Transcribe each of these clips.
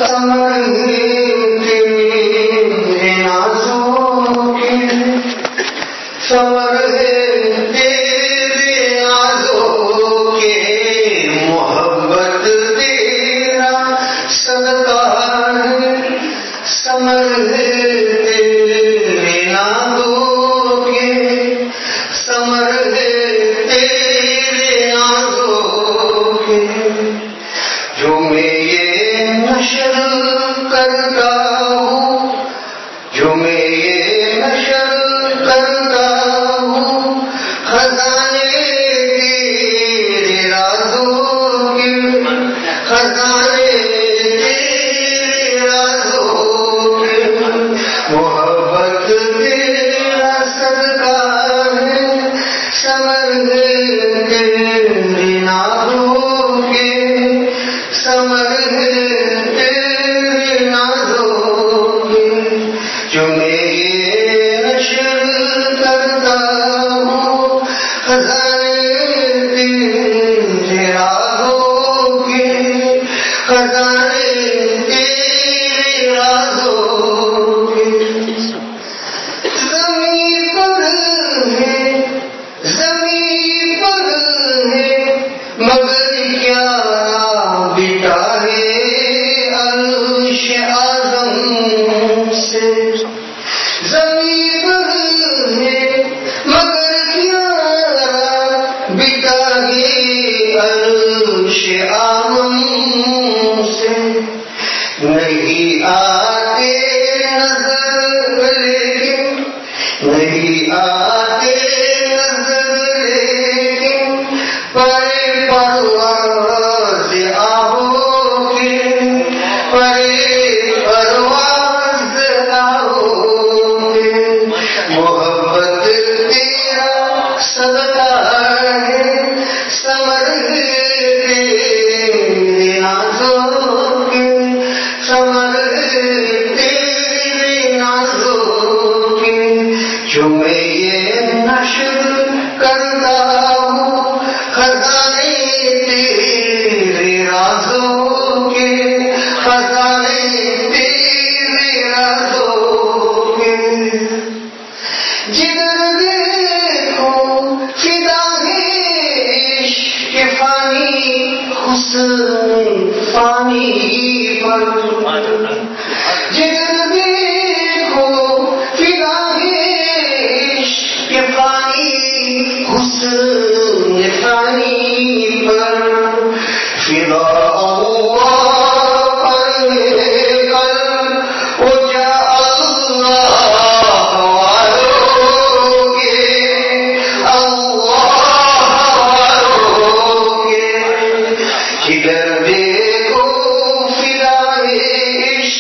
جگر دیکھو فدائے عشق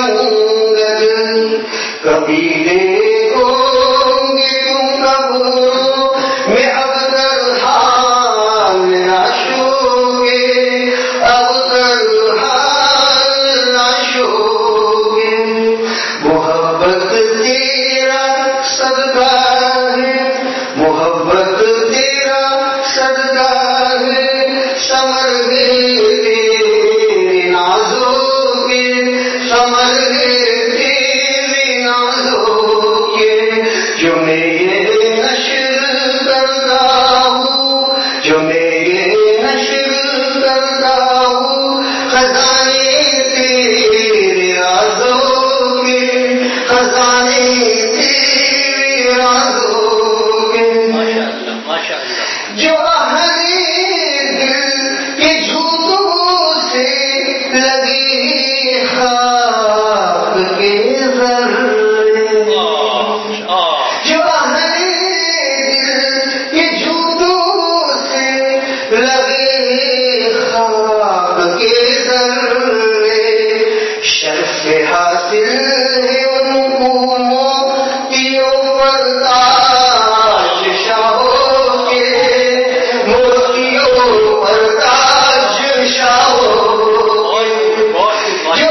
انگد کبھی دیکھو گے تم قبروں میں ابتر حال نعشوں کے، ابتر حال نعشوں کے. محبت تیرا صدقہ ہے، محبت تیرا صدقہ ہے، ثمر ہے تیرے نازوں کے، ثمر ہے تیرے نازوں کے. جو میں یہ نشر کرتا ہوں، جو میں یہ نشر کرتا ہوں، خزانے تیرے رازوں کے، خزانے تیرے رازوں کے. جو اہل دل کے جھوٹوں سے لگی خاک کے ذرے، جو اہل دل کے جھوٹوں سے لگی خاک کے ذرے، شرف حاصل ہے ان کو موتیوں پر تاج شاہوں کے، موتیوں پر تاج شاہوں کے. جو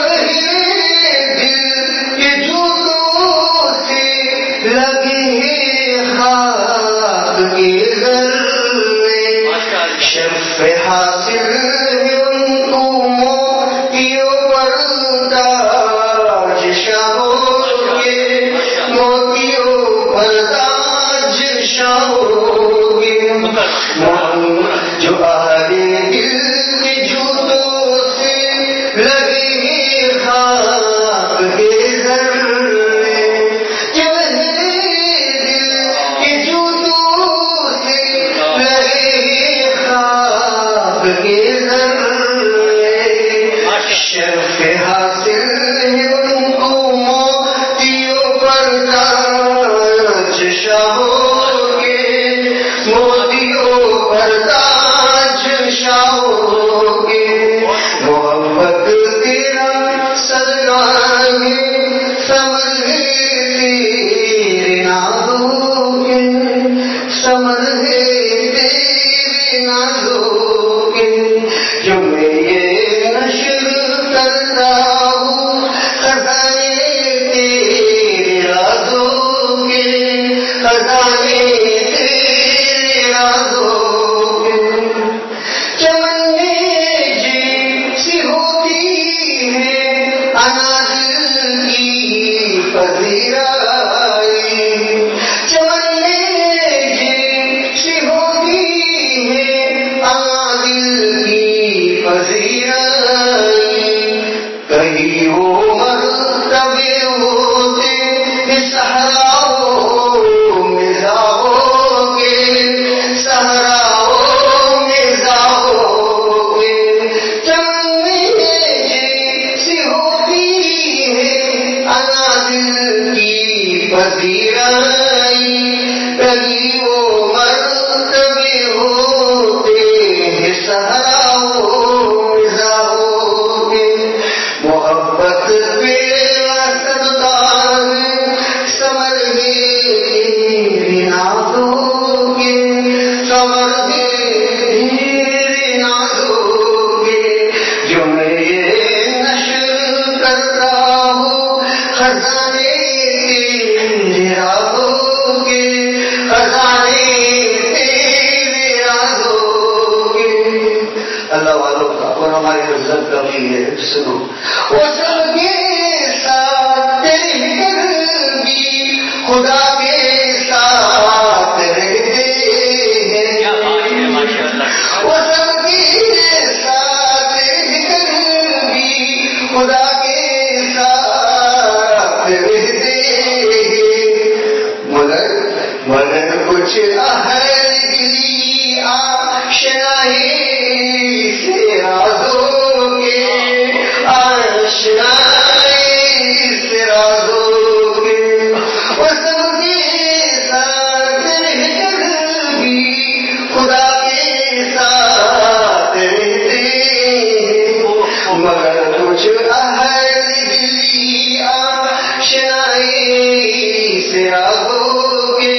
دل کے جھوٹوں سے لگے خاک کے ذرے، شرف حاصل ہے ان کو موتیوں پر تاج شاہوں کے، موتیوں پر تاج شاہوں کے. جو اہل دل کے جھوٹوں سے لگے خاک کے ذرے، جو دل کے جھوٹوں سے لگے خاک کے ذرے، شرف حاصل ہے ان کو موتیوں پر تاج شاہوں کے، موتیوں پر تاج شاہوں کے. محبت تیرا صدقہ ہے، ثمر ہے تیرے نازوں کے، ثمر ہے تیرے نازوں کے. جو میں یہ نشر کرتا ہوں، خزانے تیرے رازوں کے، خزانے تیرے رازوں کے. چمن میں جیسی ہوتی ہے انادل کی پذیرائی، چمن میں جیسی ہوتی ہے انادل کی پذیرائی. کہیں وہ مرتبے ہوتے صحراؤں میں زاہوں کے، صحراؤں میں زاہوں کے. چمن میں جیسی ہوتی ہے انادل کی پذیرائی، کہیں وہ مرتبے ہوتے صحراؤں میں زاہوں کے. محبت تیرا صدقہ ہے، ثمر ہے تیرے نازوں کے، ثمر ہے تیرے نازوں کے. جو میں یہ نشر کرتا ہوں، خزانے تیرے رازوں کے، خزانے تیرے رازوں کے. اللہ والوں کا اور ہماری عزت کا بھی ہے. سنو وہ سب کے ساتھ تیری فکر بھی خدا کے ساتھ رہتے ہیں، وہ سب کے ساتھ تیری فکر بھی خدا کے ساتھ رہتے ہیں. مگر کچھ اہل دلی آشنائی سے رازوں کے، آشنائی سے رازوں کے. وہ سب کے ساتھ رہ کر بھی خدا کے ساتھ رہتے ہیں، مگر کچھ اہل دلی سے راہو گے،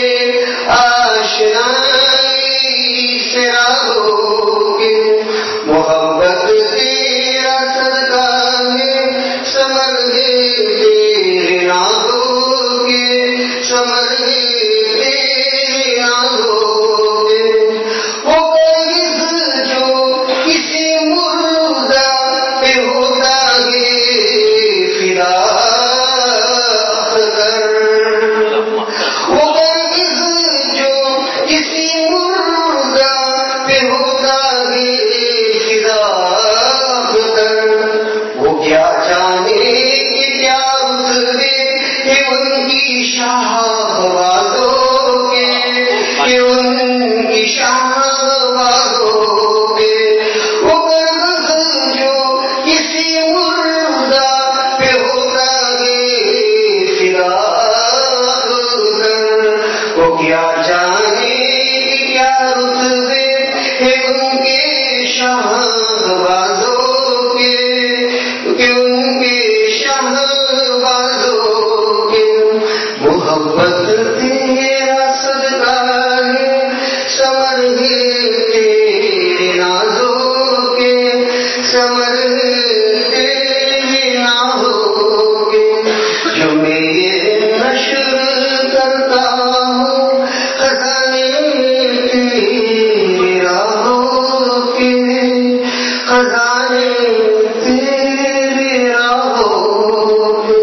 آشنائی سے راہو گے، محبت تیرا صدقہ ہے، ثمر ہے تیرے نازوں کے، ثمر ہے تیرے نازوں کے۔ وہ قرض جو کسی مردہ پہ ہوتا ہے فدا اختر، وہ قرض جو کسی مردہ پہ ہوتا ہے فدا اختر، وہ کیا جانے کہ کیا رتبے کہ ان کی شاہ بازوں کے، کہ ان کی شاہ بازوں کے۔ وہ قرض جو کسی مردہ پہ ہوتا ہے فدا اختر، وہ کیا جانے کہ کیا رتبے ہے ان کے شاہ بازوں کے، کہ ان کے شاہ بازوں کے۔ محبت تیرا صدقہ ہے، ثمر ہے تیرے نازوں کے، ثمر ہے تیرے نازوں کے۔ جو میں یہ نشر کرتا ہوں خزانے تیرے راہوں کے، خزانے تیرے راہوں کے۔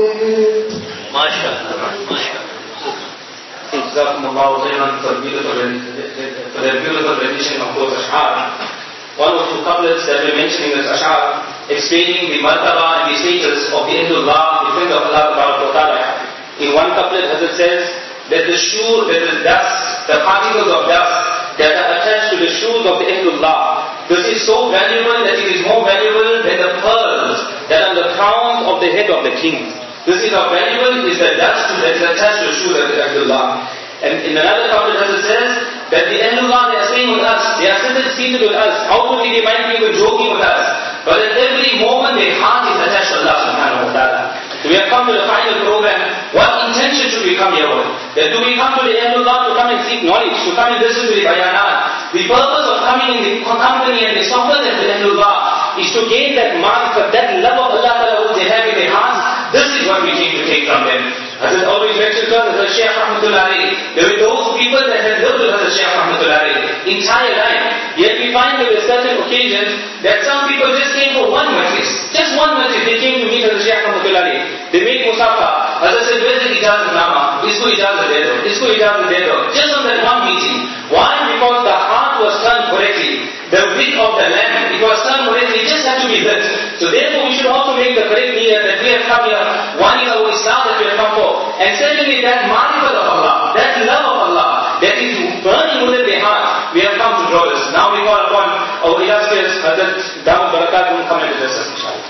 جزاكم الله خيرا for the beautiful rendition of those ash'ar. One or two couplets that we're mentioning as ash'ar, explaining the martaba and the status of the Ahlullah, the friend of Allah Ta'ala. In one couplet, Hazrat says that the shoe, that the dust, the particles of dust that are attached to the shoes of the Ahlullah, this is so valuable that it is more valuable than the pearls that are on the crowns of the head of the king. This is how valuable is the dust that is attached to the shoes of the Ahlullah. And in another couplet, it says that the Ahlullah, they are staying with us, they are seated with us. Outwardly they might be even joking with us, but at every moment their heart is attached to Allah subhanahu wa ta'ala. So we have come to the final program. What intention should we come here with? That do we come to the Ahlullah to come and seek knowledge, to come and listen to the bayanat? The purpose of coming in the company and the sohbah of the Ahlullah is to gain that marifat, that love of Allah Ta'ala which they have in their hearts. This is what we came to take from them. As it always mentioned to us, Hazrat Shaykh Rahmatullah Alayhi, there were those people that had lived with Hazrat Shaykh Rahmatullah Alayhi entire life. Yet we find there were certain occasions that some people just came for one majlis. Just one majlis, they came to meet Hazrat Shaykh Rahmatullah Alayhi. They made musafa. Hazrat said, where's the ijazat nama? Isko ijazat de do. Isko ijazat de do. Just on that one meeting. Why? Because the heart was turned correctly. The wick of the lamp, it was turned correctly. It just had to be lit. So therefore we should also make the correct niyyah that we have come here. One is our Islam that we have come for. And secondly, that marifat of Allah, that love of Allah, that is burning within their heart, we have come to draw this. Now we call upon our illustrious Hazrat Dawood Barakat to come and address us, inshallah.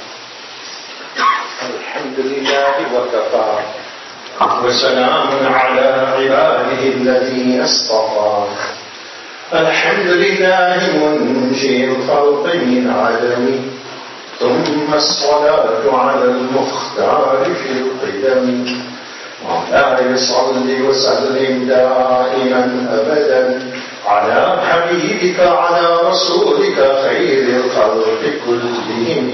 Alhamdulillah wa kafa wa salamun ala ibadihi alladhina astafa. Alhamdulillah munji al-khalqi min adami. ثم الصلاة على المختار في القدم وعلى صل وسلم دائما أبدا على حبيبك على رسولك خير الخلق كلهم.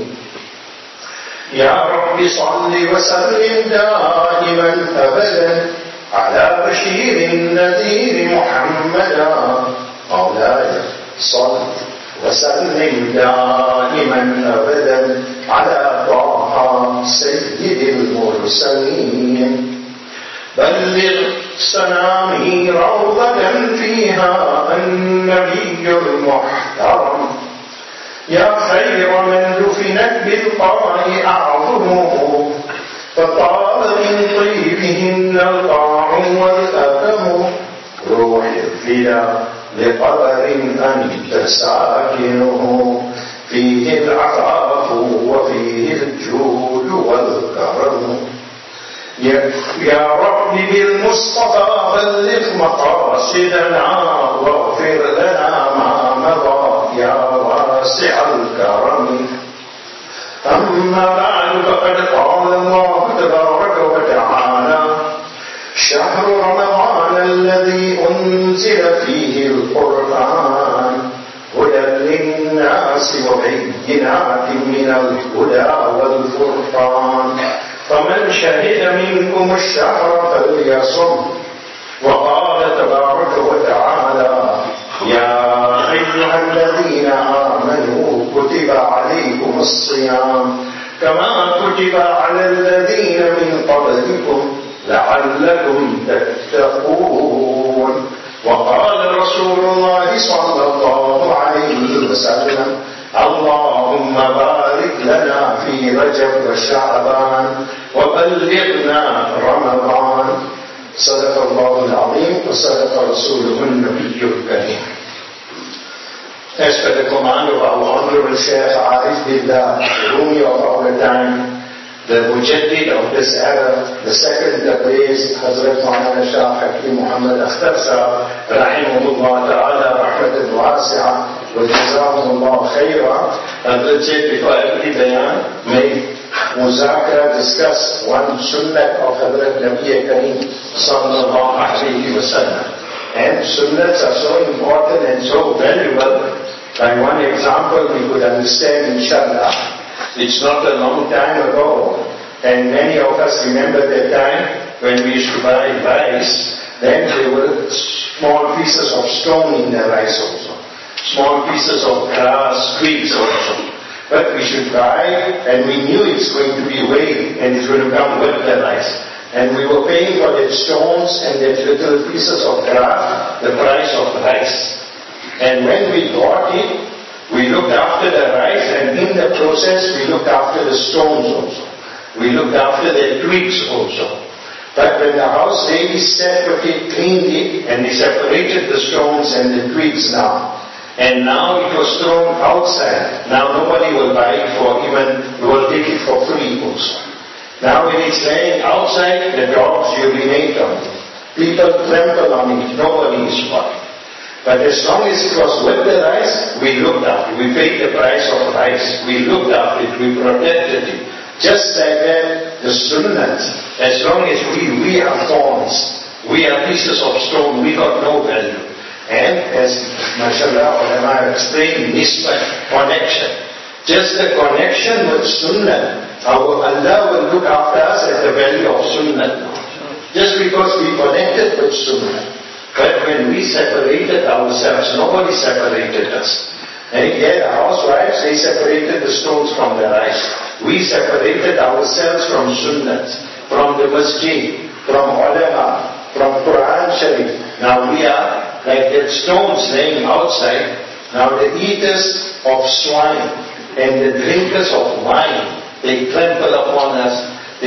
يا رب صل وسلم دائما أبدا على بشير النذير محمدا. مولاي صل وسلم دائما أبدا على طه سيد المرسلين. بلغ سلامي روضة فيها النبي المحترم. يا خير من دفنت بالقاع أعظمه فطاب من طيبهن القاع والأدم. روح الفدا لقبر أنت ساكنه فيه العفاف وفيه الجود والكرم. يا رب بالمصطفى بلغ مقاصدنا واغفر لنا ما مضى يا واسع الكرم. أما بعد فقد قال الله تبارك وتعالى شهر شهد منكم الشهر فليصم وقال تبارك وتعالى يا أيها الذين آمنوا كتب عليكم الصيام كما كتب على الذين من قبلكم لعلكم تتقون وقال رسول الله صلى الله عليه وسلم اللهم بارك لنا في رجب وشعبان وبلغنا رمضان صدق الله العظيم وصدق رسوله النبي الكريم. As per the command of our Honorable Shaykh Arif Billah, Rumi of our time, the Mujaddid of this era, the second Tabriz, Hazrat Maulana Shah Hakim Muhammad Akhtar Sahab, Rahimahullah Ta'ala, Rahmatan Wasi'ah, wa Jazahullah Khairah. And let's say before every bayan, may Muzakara discuss one sunnah of Hazrat Nabi Kareem Sallallahu Alaihi Wasallam. And sunnahs are so important and so valuable. By one example we could understand, inshallah. It's not a long time ago, and many of us remember that time when we used to buy rice. Then there were small pieces of stone in the rice also, small pieces of grass, twigs also. But we should buy, and we knew it's going to be weighed and it's going to come with the rice. And we were paying for that stones and that little pieces of grass, the price of rice. And when we bought it, we looked after the rice, and in the process we looked after the stones also. We looked after the twigs also. But when the house ladies separately cleaned it, and they separated the stones and the twigs now, and now it was thrown outside. Now nobody will buy it for even, will take it for free also. Now when it's laying outside, the dogs urinate on it. People trample on it, nobody is buying. But as long as it was with the rice, we looked after it. We paid the price of rice. We looked after it. We protected it. Just like that, the sunnahs, as long as we are thorns, we are pieces of stone, we got no value. And as mashallah ulama explained, nisbah, connection. Just the connection with sunnah, our Allah will look after us at the value of sunnah. Just because we connected with sunnah. But when we separated ourselves, nobody separated us. And yet the housewives, they separated the stones from the rice. We separated ourselves from sunnah, from the masjid, from ulama, from Quran Sharif. Now we are like that stones laying outside. Now the eaters of swine and the drinkers of wine, they trample upon us.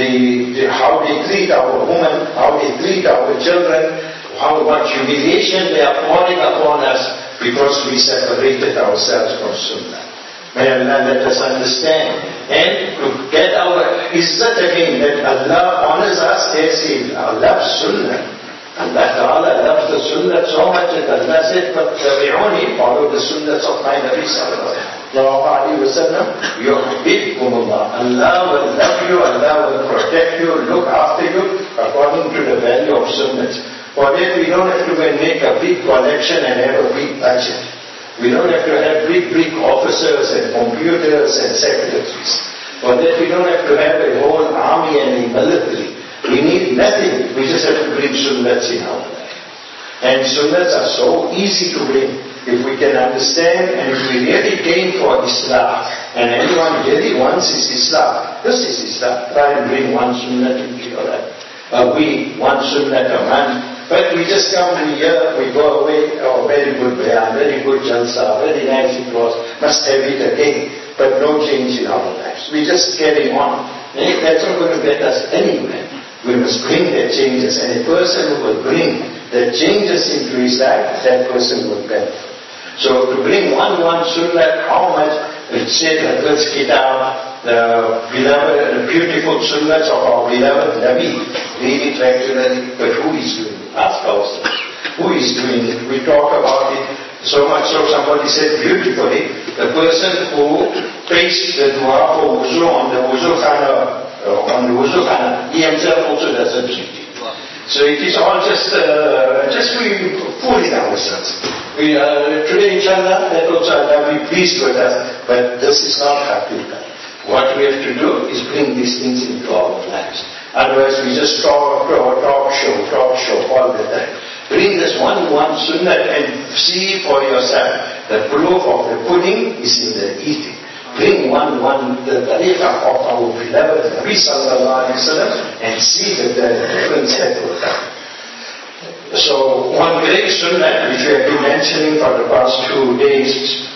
How they treat our women, how they treat our children, how much humiliation they are pouring upon us because we separated ourselves from Sunnah. May Allah let us understand. And to get our izzat again, that Allah honors us as He loves Sunnah. Allah Ta'ala loves the Sunnah so much that Allah said, "Fattabi'uni," follow the Sunnahs of my Nabi Sallallahu Alaihi Wasallam. Yuhibbukumullah. Allah will love you, Allah will protect you, look after you according to the value of Sunnahs. For that we don't have to make a big collection and have a big budget. We don't have to have big officers and computers and secretaries. For that we don't have to have a whole army and a military. We need nothing. We just have to bring sunnahs in our life. And sunnahs are so easy to bring. If we can understand and if we really gain for Islam, and anyone really wants is Islam, this is Islam. Try and bring one sunnah into your life. A week, one sunnah a month. But we just come to here, we go away, oh, very good bayan, very good jalsa, very nice it was, must have it again. But no change in our lives. We just carry on. And that's not going to get us anywhere. We must bring the changes. And a person who will bring the changes into his life, that person will benefit. So to bring one sunnah, how much? Let's say that let's get out the beloved, the beautiful sunnahs of our beloved Nabi. Read it regularly, but who is doing it? Ask ourselves. Who is doing it? We talk about it so much so somebody said beautifully, the person who pays the dua for wuzu on the wuzu khana, he himself also doesn't treat it. So it is all just we fooling ourselves. Today inshallah, that also Allah will be pleased with us, but this is not haqiqah. What we have to do is bring these things into our lives. Otherwise, we just talk show all the time. Bring this one sunnah and see for yourself. The proof of the pudding is in the eating. Bring the tariqah of our beloved Nabi sallallahu alaihi wasallam and see that the difference that will come. So one great sunnah which we have been mentioning for the past 2 days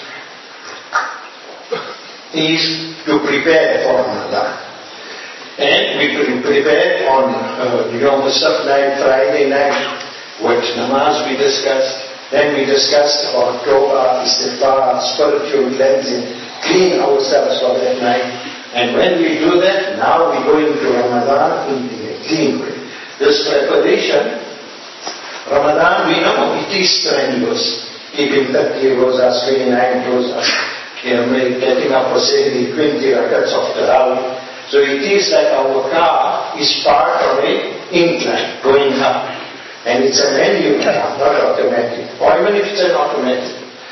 is to prepare for Ramadan. And we prepare on Yom Musaf night, Friday night, what namaz we discussed. Then we discussed about tawbah, istighfar, spiritual cleansing, clean ourselves for that night. And when we do that, now we go into Ramadan in a clean way. This preparation, Ramadan, we know it is strenuous. Keeping 30 rosas, 29 rosas, getting up for saying 20 rakats of Tarawih. So it is like our car is part of an incline going up. And it's a manual car, not automatic. Or even if it's an automatic.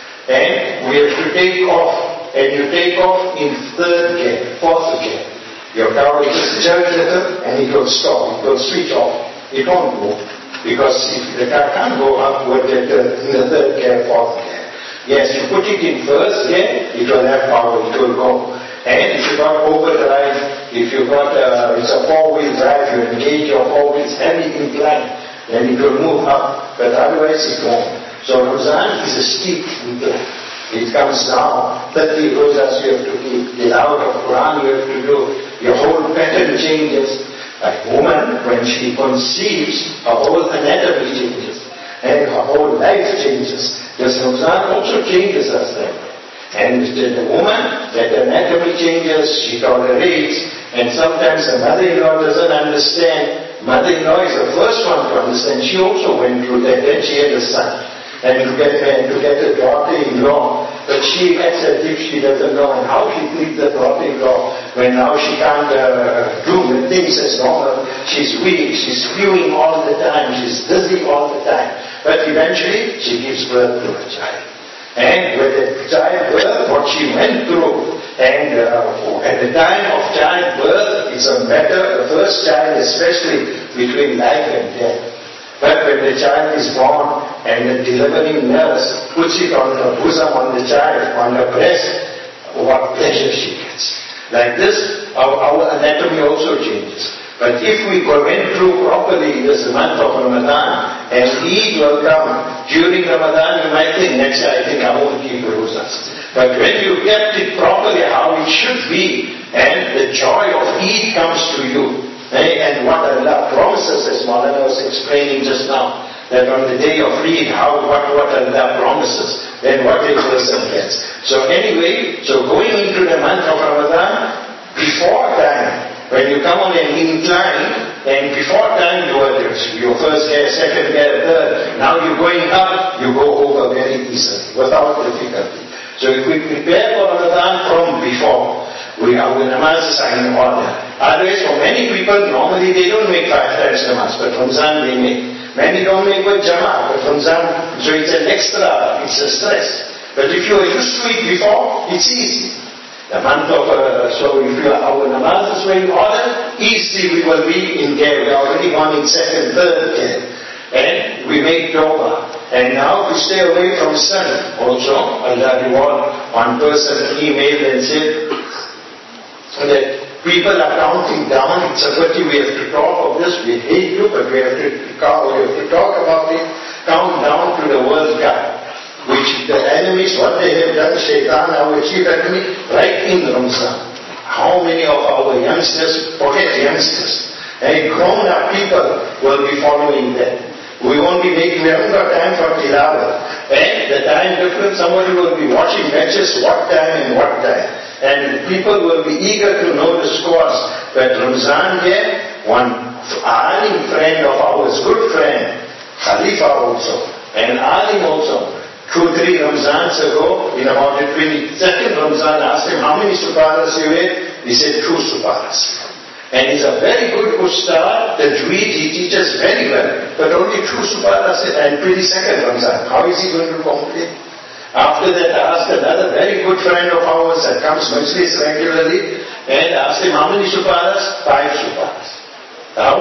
And we have to take off. And you take off in 3rd gear, 4th gear. Your car will just jerk a little and it will stop. It will switch off. It won't move. Because if the car can't go upward in the 3rd gear, 4th gear. Yes, you put it in 1st gear, it will have power, it will go. And if you got overdrive, if you got, it's a 4-wheel drive, you engage your 4 wheels heavy incline, then it will move up, but otherwise it won't. So Ramazan is a steep incline. It comes down, 30 rosas you have to keep, the out of Quran you have to do, your whole pattern changes. A woman, when she conceives, her whole anatomy changes, and her whole life changes. Because Ramazan also changes us that way. And the woman, that anatomy changes, she tolerates, and sometimes the mother-in-law doesn't understand. Mother-in-law is the first one to understand. She also went through that, then she had a son. And to get a daughter-in-law, but she acts as if she doesn't know, and how she treats the daughter-in-law when now she can't do things as normal. She's weak, she's spewing all the time, she's dizzy all the time. But eventually, she gives birth to a child. And with the childbirth, what she went through, and at the time of childbirth, it's a matter, the first child especially, between life and death. But when the child is born, and the delivering nurse puts it on her bosom, on the child, on her breast, what pleasure she gets. Like this, our anatomy also changes. But if we went through properly this month of Ramadan, and Eid will come during Ramadan, you might think, next year I think I won't keep rosas. But when you kept it properly how it should be, and the joy of Eid comes to you, and what Allah promises, as Maulana was explaining just now, that on the day of Eid, what Allah promises, then what a person gets. So anyway, going into the month of Ramadan, before time, when you come on an incline, and before time you are your first gear, second gear, third, now you're going up, you go over very easily, without difficulty. So if we prepare for Ramadan from before, our namazes are in order. Otherwise, for many people, normally they don't make 5 times namaz, but Ramazan they make. Many don't make with Jama'ah, but Ramazan, so it's an extra, it's a stress. But if you are used to it before, it's easy. The month of, so if our namazes were in order, easily we will be in gear. We are already gone in 2nd, 3rd gear. And we make tawbah. And now to stay away from sun also, Allah reward. One person emailed and said that people are counting down. It's a pity we have to talk of this. We hate you, but we have to talk about it. Count down to the World Cup, which the enemies, what they have done, Shaitan, our chief enemy, right in Ramzan. How many of our youngsters, forget youngsters, and grown-up people will be following them. We won't be making, we haven't got time for tilawah. And the time difference, somebody will be watching matches, what time and what time. And people will be eager to know the scores. But Ramzan here, one alim friend of ours, good friend, Khalifa also, and alim also, 2-3 Ramzans ago, in about the 22nd Ramzan, I asked him, how many suparas you ate? He said, 2 suparas. And he's a very good ustad, the Tajweed, he teaches very well, but only 2 suparas and 22nd Ramzan. How is he going to complete? After that, I asked another very good friend of ours that comes majlis regularly, and asked him, how many suparas? 5 suparas.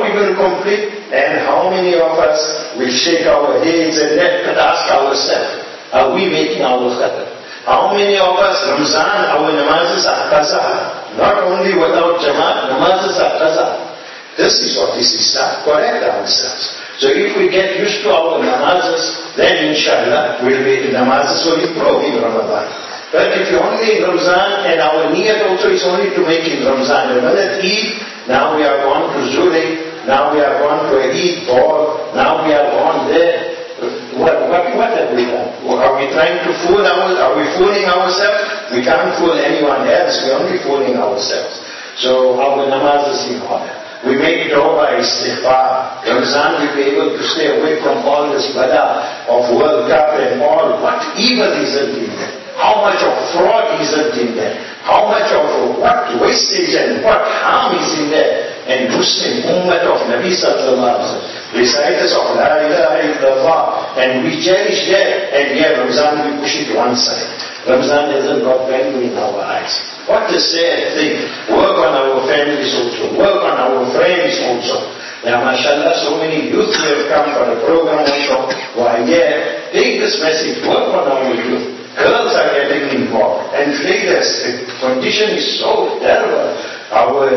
we going to complete? And how many of us will shake our heads and ask ourselves, are we making our khatam? How many of us, Ramzan, our namazes are qaza? Not only without Jamaat, namazes are qaza. This is what this Islam. Correct ourselves. So if we get used to our namazes, then inshallah, namazes will improve in Ramadan. But if you're only in Ramzan, and our niyat also is only to make in Ramzan, and when at Eid, now we are gone to Zurich, now we are gone to a Eid ball, now we are gone there. What have we done? Are we trying to fool are we fooling ourselves? We can't fool anyone else, we're only fooling ourselves. So our namaz is in order. We make tawbah, istighfar. Ramzan will be able to stay away from all this bala of World Cup and all. What evil isn't in there? How much of fraud isn't in there? How much of what wastage and what harm is in there? And Muslim Ummah of Nabi Sallallahu Alaihi Wasallam, reciters of La ilaha illallah, and we cherish that, and here Ramzan we push it one side. Ramzan hasn't got value in our eyes. What a sad thing. Work on our families also, work on our friends also. Now mashallah, so many youth who have come for the program also, why yeah, take this message, work on our youth. Girls are getting involved, and traders, the condition is so terrible. Our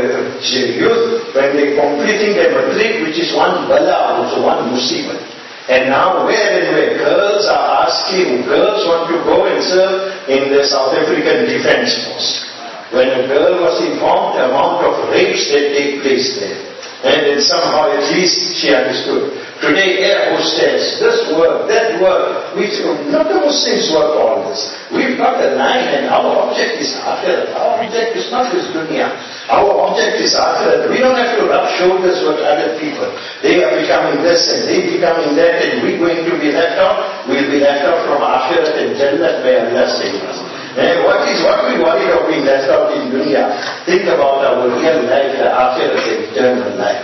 youth, when they're completing their matric, which is one bala, also one musibah. And now where and where girls are asking, girls want to go and serve in the South African Defence Force. When a girl was informed the amount of rapes that take place there. And then somehow at least she understood. Today air hostess, this work, that work, not the Muslims work all this. We've got a line and our object is akhirat. Our object is not this dunya. Our object is akhirat. We don't have to rub shoulders with other people. They are becoming this and they becoming that, and we're going to be left out. We'll be left out from akhirat and jannat, may Allah save us. And what we worry of being left out in dunya? Think about our real life, the akhirat, the eternal life.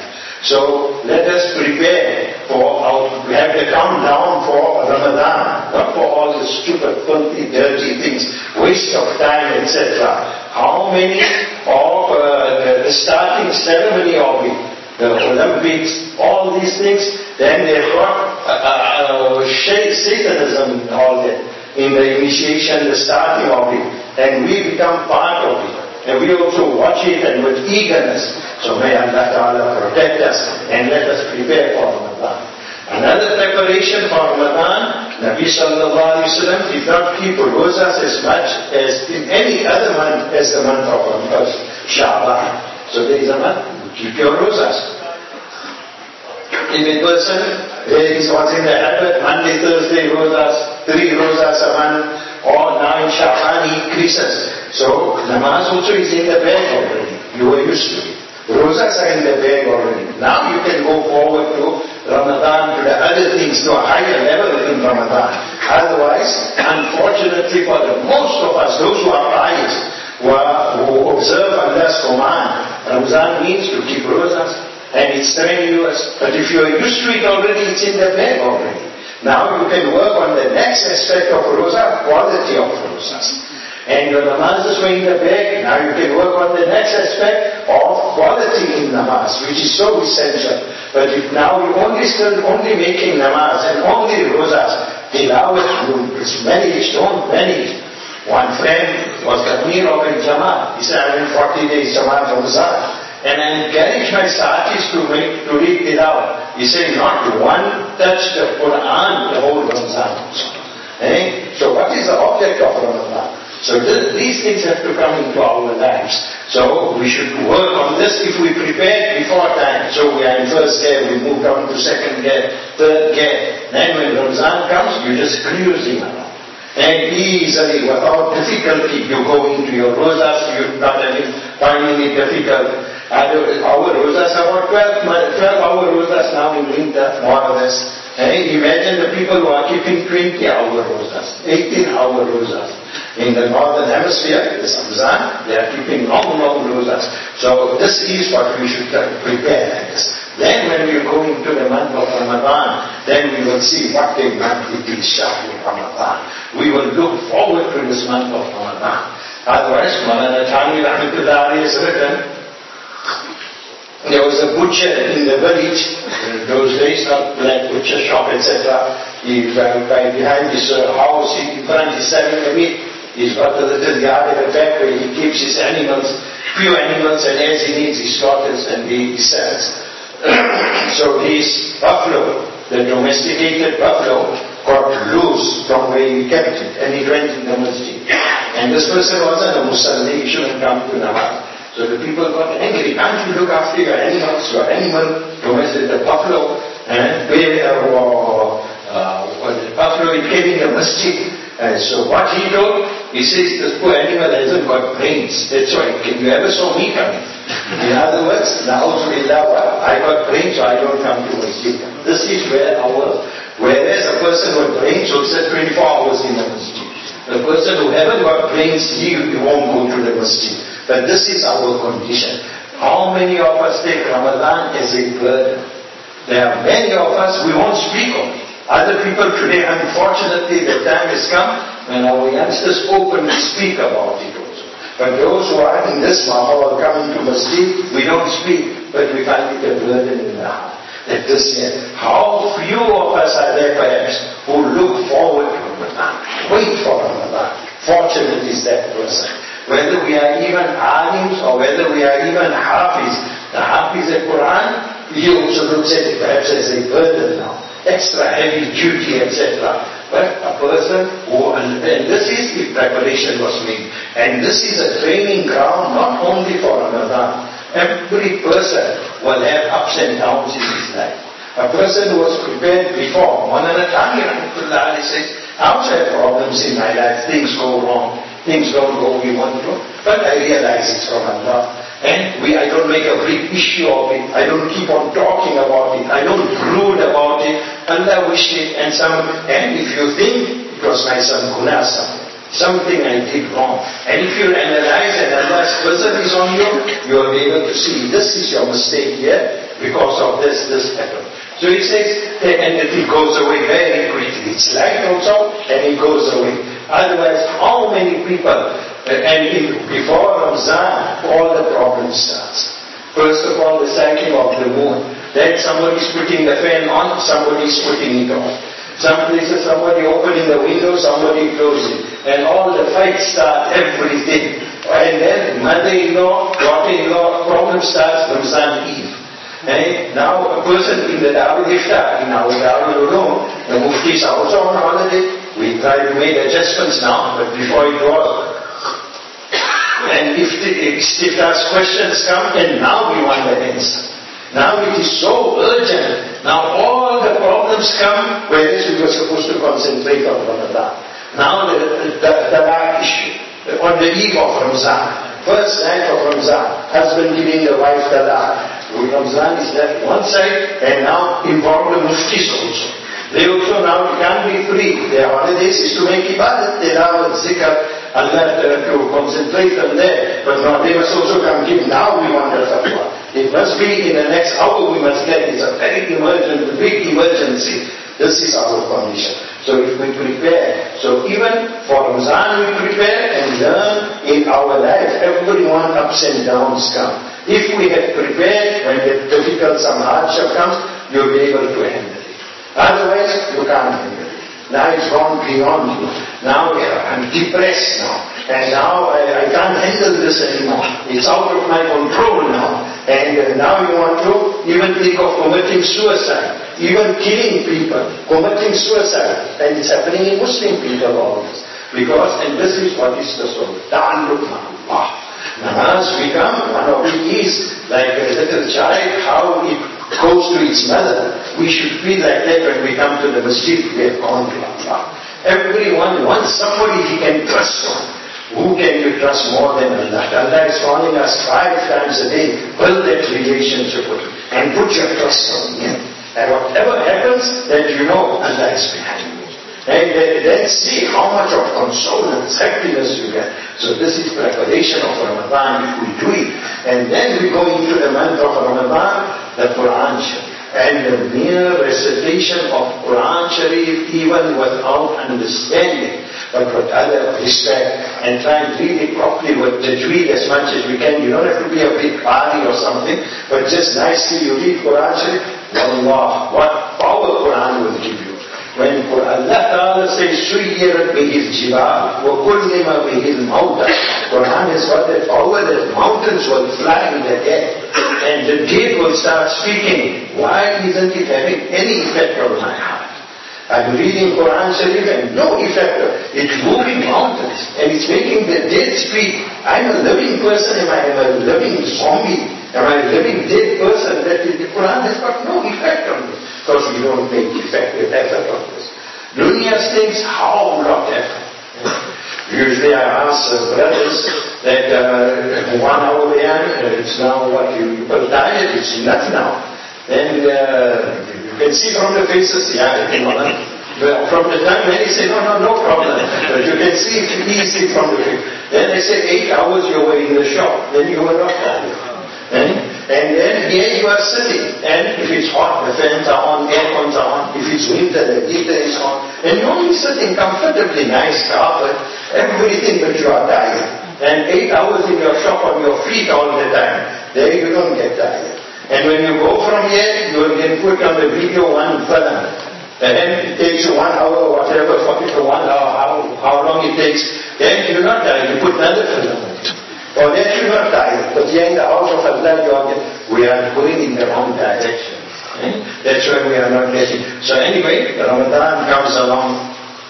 So let us prepare we have to come down for Ramadan, not for all the stupid, filthy, dirty things, waste of time, etc. How many of the starting ceremony of it, the Olympics, all these things, then they've got Satanism and all that in the initiation, the starting of it, and we become part of it. And we also watch it and with eagerness. So may Allah Ta'ala protect us and let us prepare for Ramadan. Another preparation for Ramadan, Nabi Sallallahu Alaihi Wasallam did not keep rosas as much as in any other month as the month of Ramadan, Sha'ban. So there is a month, keep your rosas. If a person was in the habit, Monday, Thursday rosas, 3 rosas a month, or now in Sha'ban he increases. So namaz also is in the bag already. You are used to it. Rosas are in the bag already. Now you can go forward to Ramadan, to the other things, to a higher level in Ramadan. Otherwise, unfortunately for the most of us, those who are pious, who observe Allah's command, Ramadan means to keep rosas, and it's strenuous. But if you are used to it already, it's in the bag already. Now you can work on the next aspect of rosa, quality of rosas. And your namaz is in the bag, now you can work on the next aspect of quality in namaz, which is so essential. But if now you're still only making namaz and only rosas, tilawat, it's managed, don't manage. One friend was the Amir of a Jamaat. He said, I'm in 40 days Jamaat Ramzan. And I encourage my saatis to read tilawat. He said, not one touch the Quran, the whole Ramzan. So what is the object of Ramadan? So these things have to come into our lives. So we should work on this if we prepare before time. So we are in first gear, we move down to second gear, third gear. Then when Ramzan comes, you're just cruising around. And easily, without difficulty, you go into your rosas, you're not finding it difficult. Our rosas are about 12-hour rosas now in winter, more or less. Imagine the people who are keeping 20-hour rosas, 18-hour rosas. In the northern hemisphere, this Ramzan, they are keeping long rosas. So this is what we should prepare like this. Then when we go into the month of Ramadan, then we will see what a month it is, Shahri Ramadan. We will look forward to this month of Ramadan. Otherwise, Maulana Thani Rahmatullah has written, There was a butcher in the village, in those days, not like butcher shop, etc. By behind his house, in front he's selling the meat. He's got a little yard at the back where he keeps his animals, few animals, and as he needs, he slaughters and he sells. So his buffalo, the domesticated buffalo, got loose from where he kept it, and he went in the masjid. And this person wasn't a Muslim, he shouldn't come to Nawaz. So the people got angry. Can't you look after your animals, your animal, domestic, the buffalo, and the buffalo, it came in the masjid. So what he told, he says, this poor animal hasn't got brains. That's why. Can you ever saw me coming? In other words, I got brains, so I don't come to masjid. This is whereas a person with brains will sit 24 hours in the masjid. The person who haven't got brains, he won't go to the masjid. But this is our condition. How many of us take Ramadan as a burden? There are many of us, we won't speak of it. Other people today, unfortunately, the time has come when our youngsters openly speak about it also. But those who are in this mahal coming to masjid, we don't speak, but we find it a burden in the heart. That this year, how few of us are there perhaps who look forward to Ramadan, wait for Ramadan. Fortunate is that person. Whether we are even alims or whether we are even hafiz, the hafiz of Quran, he also looks at it perhaps as a burden now. Extra heavy duty, etc. But a person who, and this is the preparation was made. And this is a training ground not only for Ramadan. Every person will have ups and downs in his life. A person who was prepared before, Maulana Thani Rahmatullah says, I also have problems in my life, things go wrong, things don't go we want to, but I realize it's from Allah. And I don't make a big issue of it. I don't keep on talking about it. I don't brood about it. Allah wished it, and if you think it was my son Guna something I did wrong, and if you analyze and Allah's pressure is on you, you are able to see this is your mistake here because of this happened. So it says, and it goes away very quickly. It's light also, and it goes away. Otherwise, how many people? Before Ramzan, all the problems starts. First of all, the cycling of the moon. Then somebody's putting the fan on, somebody's putting it off. Some places somebody opening the window, somebody closing. And all the fights start, everything. And then mother-in-law, daughter-in-law, problem starts Ramzan Eve. And now a person in the Darul Iftar, in our Darul Ulum, the Muftis are also on holiday. We try to make adjustments now, but before it was. And if Iftar's questions come, and now we want the answer. Now it is so urgent. Now all the problems come, whereas we were supposed to concentrate on Ramadan. Now the talaq issue, on the eve of Ramzan. First night of Ramzan, husband giving the wife talaq. Ramzan is left one side, and now involve the muftis also. They also now can't be free. Their holidays is to make ibadat, tilawat, zikr, Allah to concentrate on there. But now they must also come give. Now we want a fatwa. It must be in the next hour we must get. It's a very emergent, big emergency. This is our condition. So if we prepare, so even for Ramzan we prepare and learn in our life, everyone ups and downs come. If we have prepared, when the difficult, some hardship comes, you'll be able to handle it. Otherwise, you can't handle it. Now it's gone beyond you. Now I'm depressed now. And now I can't handle this anymore. It's out of my control now. And now you want to even think of committing suicide. Even killing people. Committing suicide. And it's happening in Muslim people always. Because, and this is what is the soul. Ta'alluq ma'allah. Namaz become one of it is like a little child, how it goes to its mother. We should feel like that when we come to the masjid, we have gone to Allah. Everyone wants somebody he can trust on. Who can you trust more than Allah? Allah is calling us 5 times a day. Build that relationship with Him and put your trust on Him. And whatever happens, then you know Allah is behind you. And then see how much of consolence, happiness you get. So this is preparation of Ramadan if we do it. And then we go into the month of Ramadan, the Quran. And and the mere recitation of Quran Sharif even without understanding, but with other respect and try and read it properly with tajweed as much as we can. You don't have to be a big party or something, but just nicely you read Quran Sharif. Wallah, what power Quran will give you. When Allah Ta'ala says, Suyyirat bihil jibal, wa kullima bihil mawta. Quran has got that power that mountains will fly in the air. And the gate will start speaking. Why isn't it having any effect on my heart? I'm reading Quran Sharif and no effect. It's moving mountains and it's making the dead speak. I'm a living person. Am I a living zombie? Am I a living dead person? That the Quran has got no effect on me. Because we don't make effective effort on this. Dunia's things, how lot effort. Usually I ask brothers that 1 hour it's now what you put diet, it's enough now. And you can see from the faces, from the time when they say, no problem. But you can see it easily from the face. Then they say 8 hours you were in the shop, then you were not tired. And then here you are sitting, and if it's hot, the fans are on, aircons are on. If it's winter, the heater is on. And you're only sitting comfortably, nice carpet, everything, but you are tired. And 8 hours in your shop on your feet all the time. There you don't get tired. And when you go from here, you will get put on the video one film. And then it takes you 1 hour or whatever, 40 to 1 hour, how long it takes. Then you're not tired, you put another film on it. Or that you're not tired, but here in the house of Allah, we are going in the wrong direction. That's why we are not getting. So anyway, Ramadan comes along,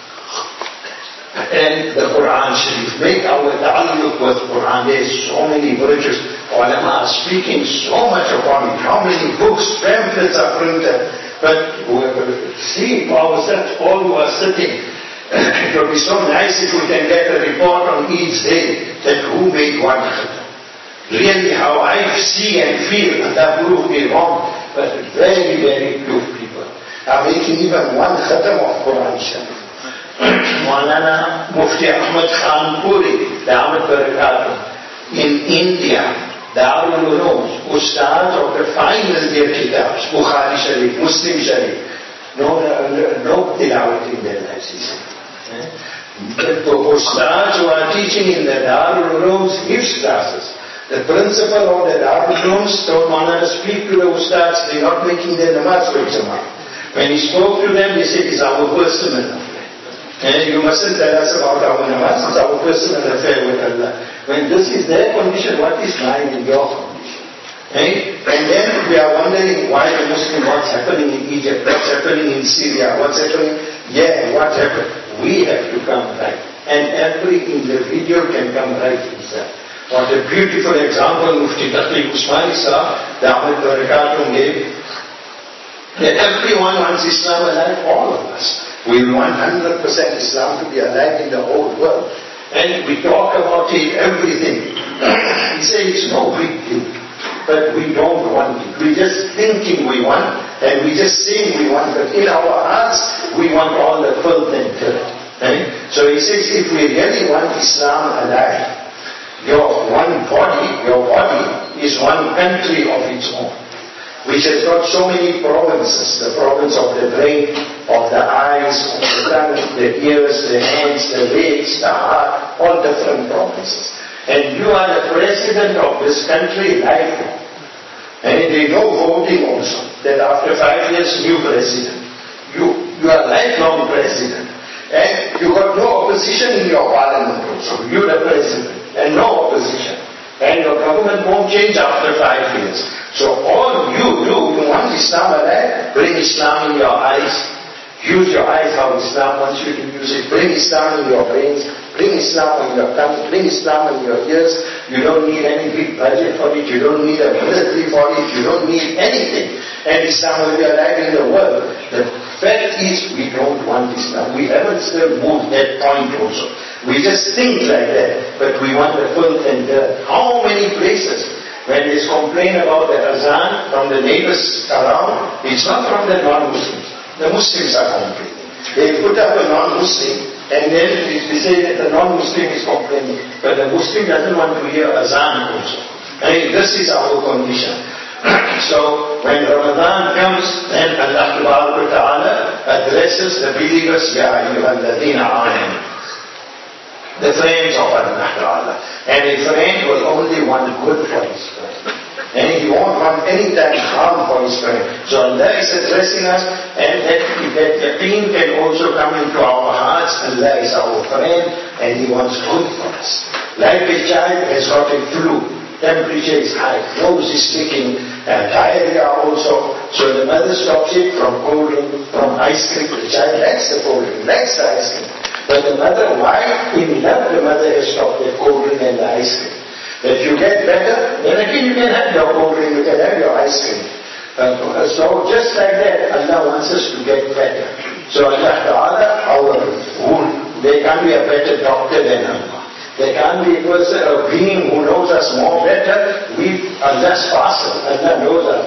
and the Quran Sharif. Make our ta'alluq with Quran. There's so many virtues. Ulama are speaking so much upon it. How many books, pamphlets are printed. But see ourselves, all who are sitting. It would be so nice if we can get a report on each day that who made one khatam. Really how I see and feel, and that prove me wrong, but very, very few people are making even one khatam of Quran Sharif. Maulana Mufti Ahmad Khan Puri, Da'amat Barakatuh, in India, Darul Ulum, Ustad of the final year kitabs, Bukhari Sharif, Muslim Sharif, no tilawat in their lives, he said. The Ustads who are teaching in the Darul Ulums gives classes. The principal of the Darul Ulums told Maulana to speak to the Ustads, they're not making their namaz for Jama'ah. When he spoke to them, he said, it's our personal affair. And you mustn't tell us about our namaz, it's our personal affair with Allah. When this is their condition, what is mine in your condition? And then we are wondering why the Muslim, what's happening in Egypt, what's happening in Syria, what's happening, what happened? We have to come right. And every individual can come right himself. What a beautiful example Mufti Taqi Usmani Sahab, Da'amat Barakatuh gave. That everyone wants Islam alive, all of us. We want 100% Islam to be alive in the whole world. And we talk about it, everything. He says it's no big deal. But we don't want it. We're just thinking we want, and we just saying we want, but in our hearts, we want all the filth and dirt. So he says, if we really want Islam alive, your body is one country of its own, which has got so many provinces, the province of the brain, of the eyes, of the tongue, the ears, the hands, the legs, the heart, all different provinces. And you are the president of this country lifelong. And they know voting also, that after 5 years, new president. You are lifelong president. And you got no opposition in your parliament also. You the president. And no opposition. And your government won't change after 5 years. So all you do, you want Islam alive, bring Islam in your eyes. Use your eyes how Islam wants you to use it. Bring Islam in your brains. Bring Islam on your tongue. Bring Islam in your ears. You don't need any big budget for it. You don't need a military for it. You don't need anything. And Islam will be alive in the world. The fact is, we don't want Islam. We haven't still moved that point also. We just think like that. But we want the filth and dirt. How many places? When they complain about the azan from the neighbors around, it's not from the non-Muslims. The Muslims are complaining. They put up a non-Muslim and then they say that the non-Muslim is complaining. But the Muslim doesn't want to hear azan also. I mean, this is our condition. So when Ramadan comes, then Tabaraka wa Ta'ala addresses the believers, Ya ayyuhalladhina amanu, the friends of Allah Ta'ala. And a friend will only want good for his friend. And he won't want any time harm for his friend. So Allah is addressing us, and that yaqeen can also come into our hearts. Allah is our friend and He wants good for us. Like a child has got a flu, temperature is high, nose is sticking, diarrhea also. So the mother stops it from cold drink, from ice cream. The child likes the cold drink, likes the ice cream. But the mother, why? In love, the mother has stopped the cold drink and the ice cream. That you get better, then again you can have your cold drink, you can have your ice cream. So just like that, Allah wants us to get better. So Allah Ta'ala, there can't be a better doctor than Allah. There can't be a person, a being who knows us more better. Allah's parcel, Allah knows us.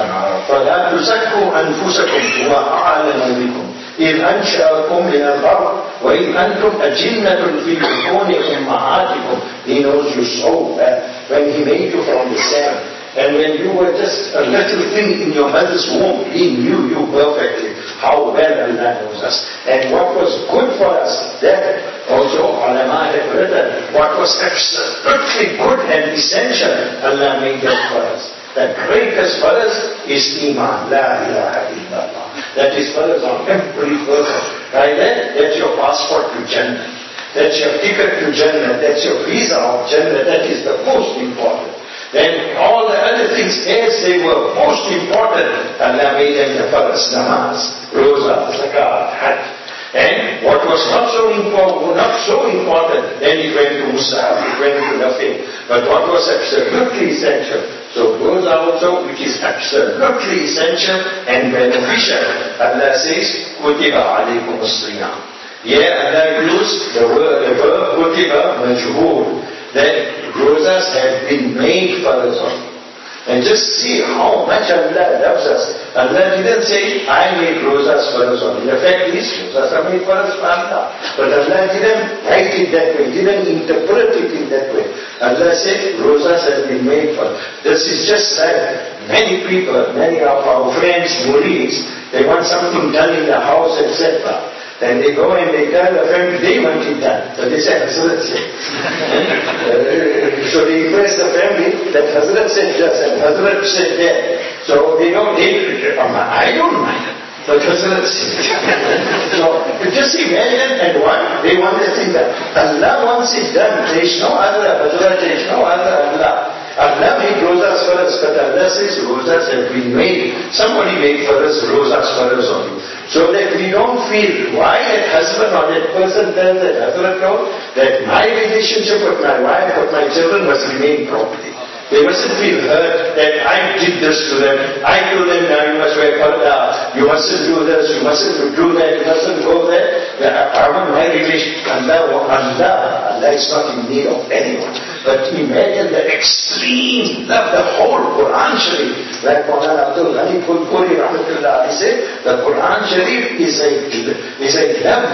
فَلَا تُزَكُّوا أَنفُسَكُمْ هُوَ أَعْلَمُ بِكُمْ إِذْ أَنْشَأَكُمْ مِنَ الْأَرْضِ وَإِذْ أَنْتُمْ أَجِنَّةٌ فِي بُطُونِ أُمَّهَاتِكُمْ. He knows you so well when He made you from the sand. And when you were just a little thing in your mother's womb, He knew you perfectly. How well Allah knows us. And what was good for us, that also ulama have written, what was absolutely good and essential, Allah made that for us. The greatest for us is Iman, La ilaha illallah. That is for us on every person. Right then, that's your passport to Jannah. That's your ticket to Jannah. That's your visa of Jannah. That is the most important. Then all the other things, as they were most important, Allah made them the first: namaz, roza, zakat, hajj. And what was not so important, then it went to mustahab, it went to nothing. But what was absolutely essential, so those are also which is absolutely essential and beneficial. Allah says, kutiba alaykum as-siyam. Here Allah used the verb kutiba majhul, that rosas have been made for us all. And just see how much Allah loves us. Allah didn't say, I made rosas for us all. In fact, these rosas are made for us for Allah. But Allah didn't write it that way, didn't interpret it in that way. Allah said, rosas have been made for us. This is just like many people, many of our friends, murids, they want something done in the house, etc. Then they go and they tell a friend they want it done. So they say, Hazrat said. So they impress the family that Hazrat said this and Hazrat said that. So they don't I don't mind. But Hazrat said. So you just imagine and what? They want this thing done. Allah wants it done. There is no other Hazrat, there is no other Allah. Allah made rosas for us, but Allah says rosas have been made. Somebody made for us rosas for us only. So that we don't feel why that husband or that person tells that husband that my relationship with my wife, with my children must remain properly. They mustn't feel hurt that I did this to them. I told them, now you must wear parda, you mustn't do this, you mustn't do that, you mustn't go there. I want my relationship. Allah is not in need of anyone. But imagine the extreme love, the whole Quran Sharif. Like Maulana Abdul Ghani Puri Rahmatullah said, the Quran Sharif is a love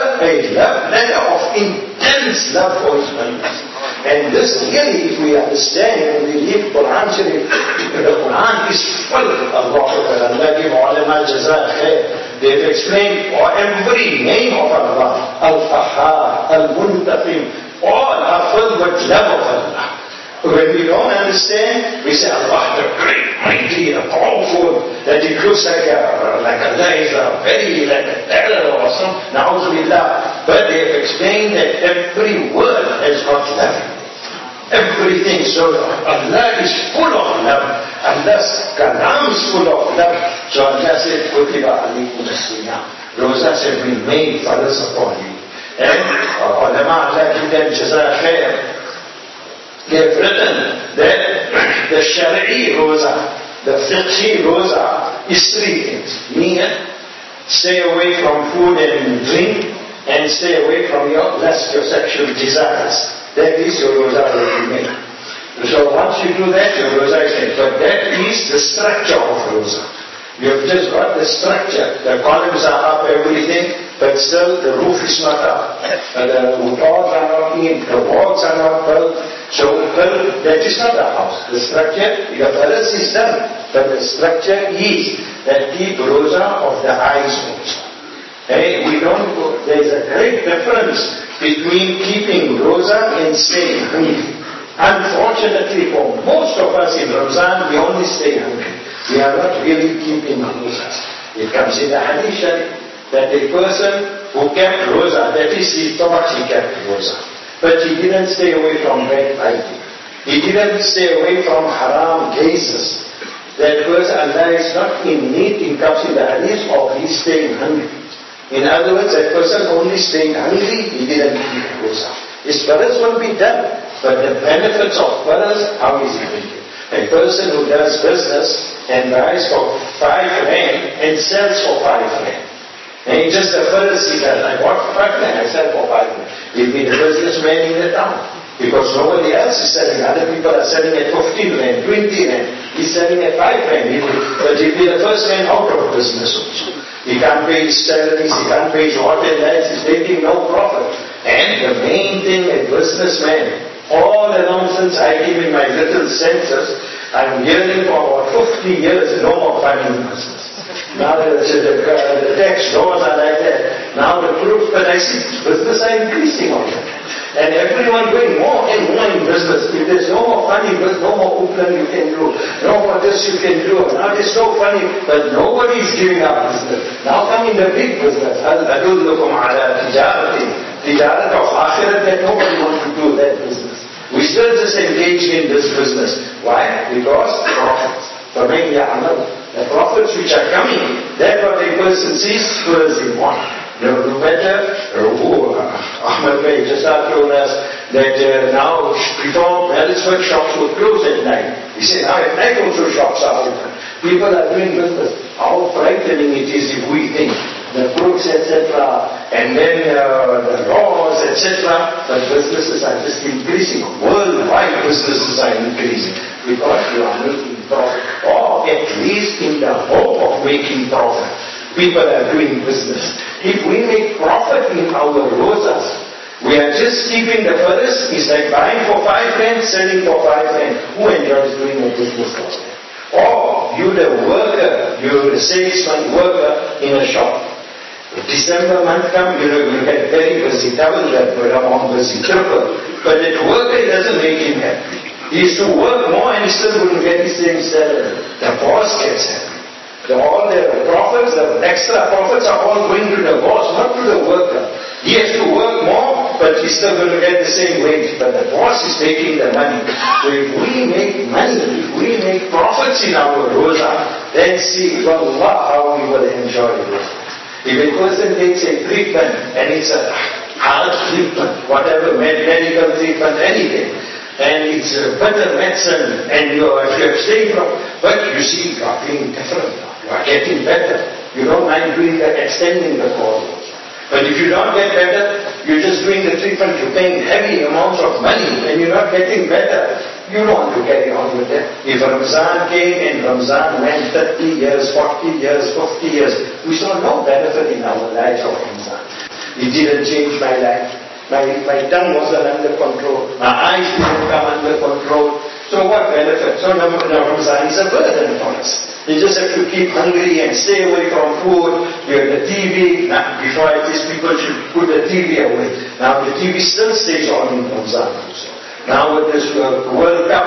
letter of intense love for his members. And this really, if we understand and we read Quran Sharif, the Quran is full of Allah give ulama jazaa khair. They've explained every name of Allah, Al-Qahhar, Al-Muntaqim, all are filled with love of Allah. When we don't understand, we say Allah, the great, mighty, the powerful, that it looks like Allah is very like a terror or something. Na'udzubillah. But they have explained that every word has got love. Everything. So Allah is full of love. Allah's kalam is full of love. So Allah said, Kutiba alaykum as-siyam. Rosas have been made for us upon you. And ulama, Allah give them jazaa khair. They have written that the Shari'i roza, the fiqhi roza is three things. Niyat, stay away from food and drink, and stay away from your sexual desires. That is your roza that you make. So once you do that, your roza is made. But that is the structure of roza. You have just got the structure. The columns are up, everything, but still the roof is not up. The doors are not in, the walls are not built. So that is not a house. The structure, the palace is done, but the structure is that keep rosa of the eyes also. There is a great difference between keeping rosa and staying hungry. Unfortunately for most of us in Ramzan, we only stay hungry. We are not really keeping rosas. It comes in the hadith that a person who kept rosa, that is, he thought he kept rosa, but he didn't stay away from backbiting. He didn't stay away from haram cases. That person, Allah is not in need, it comes in the hadith of he staying hungry. In other words, that person only staying hungry, he didn't keep rosa. His faras will be done, but the benefits of faras, how is he doing it? A person who does business and buys for 5 rand and sells for 5 rand. And he just the faras he does. I bought for 5 rand, I sell for 5 rand. He'll be the businessman in the town. Because nobody else is selling. Other people are selling at 15 rand, 20 rand. He's selling at 5 rand. But he'll be the first man out of business also. He can't pay his salaries, he can't pay his hotel lights, he's making no profit. And the main thing, a businessman, all along since I came in my little senses, I'm hearing for about 50 years, no more funding business. Now the tax laws are like that. Now the proof, but I see business are increasing on that. And everyone doing more and more in business. If there's no more funding, there's no more open you can do. No more this you can do. Now there's no funding, but nobody is giving up business. Now come in the big business. Adullukum ala tijarati. Tijarat of akhirat, that nobody wants to do that business. We still just engage in this business. Why? Because profits. فَمَنْ يَعْمَلْ The profits which are coming, that's what a person sees first in one. No matter, Ahmad Bey just told us that now before Harrisburg shops would close at night. He said now at night also shops are open. People are doing business. How frightening it is if we think the crooks etc. and then the laws etc. But businesses are just increasing. Worldwide businesses are increasing because you are making profit, or at least in the hope of making profit. People are doing business. If we make profit in our rosas, we are just keeping the faras. It's like buying for 5 rand, selling for 5 rand. Who enjoys doing a business like that? Or you the worker, you the salesman worker in a shop. If December month comes, you get very busy, double that, but I'm busy, triple. But that worker doesn't make him happy. He used to work more and he still wouldn't get the same salary. The boss gets happy. All the profits, the extra profits are all going to the boss, not to the worker. He has to work more, but he's still going to get the same wage. But the boss is making the money. So if we make money, if we make profits in our rosa, then see, Allah, how we will enjoy it. If a person takes a treatment, and it's a hard treatment, whatever, medical treatment, anything, and it's better medicine, and if you abstain from, but you see, you are feeling different now. You are getting better. You don't mind doing that, extending the course also. But if you don't get better, you're just doing the treatment, you're paying heavy amounts of money, and you're not getting better. You don't want to carry on with that. If Ramzan came and Ramzan went 30 years, 40 years, 50 years, we saw no benefit in our lives of Ramzan. It didn't change my life. My tongue wasn't under control. My eyes didn't come under control. So what benefit? So Ramzan is a burden for us. You just have to keep hungry and stay away from food. You have the TV. Now, before this, people should put the TV away. Now the TV still stays on in Ramzan also. Now with this World Cup,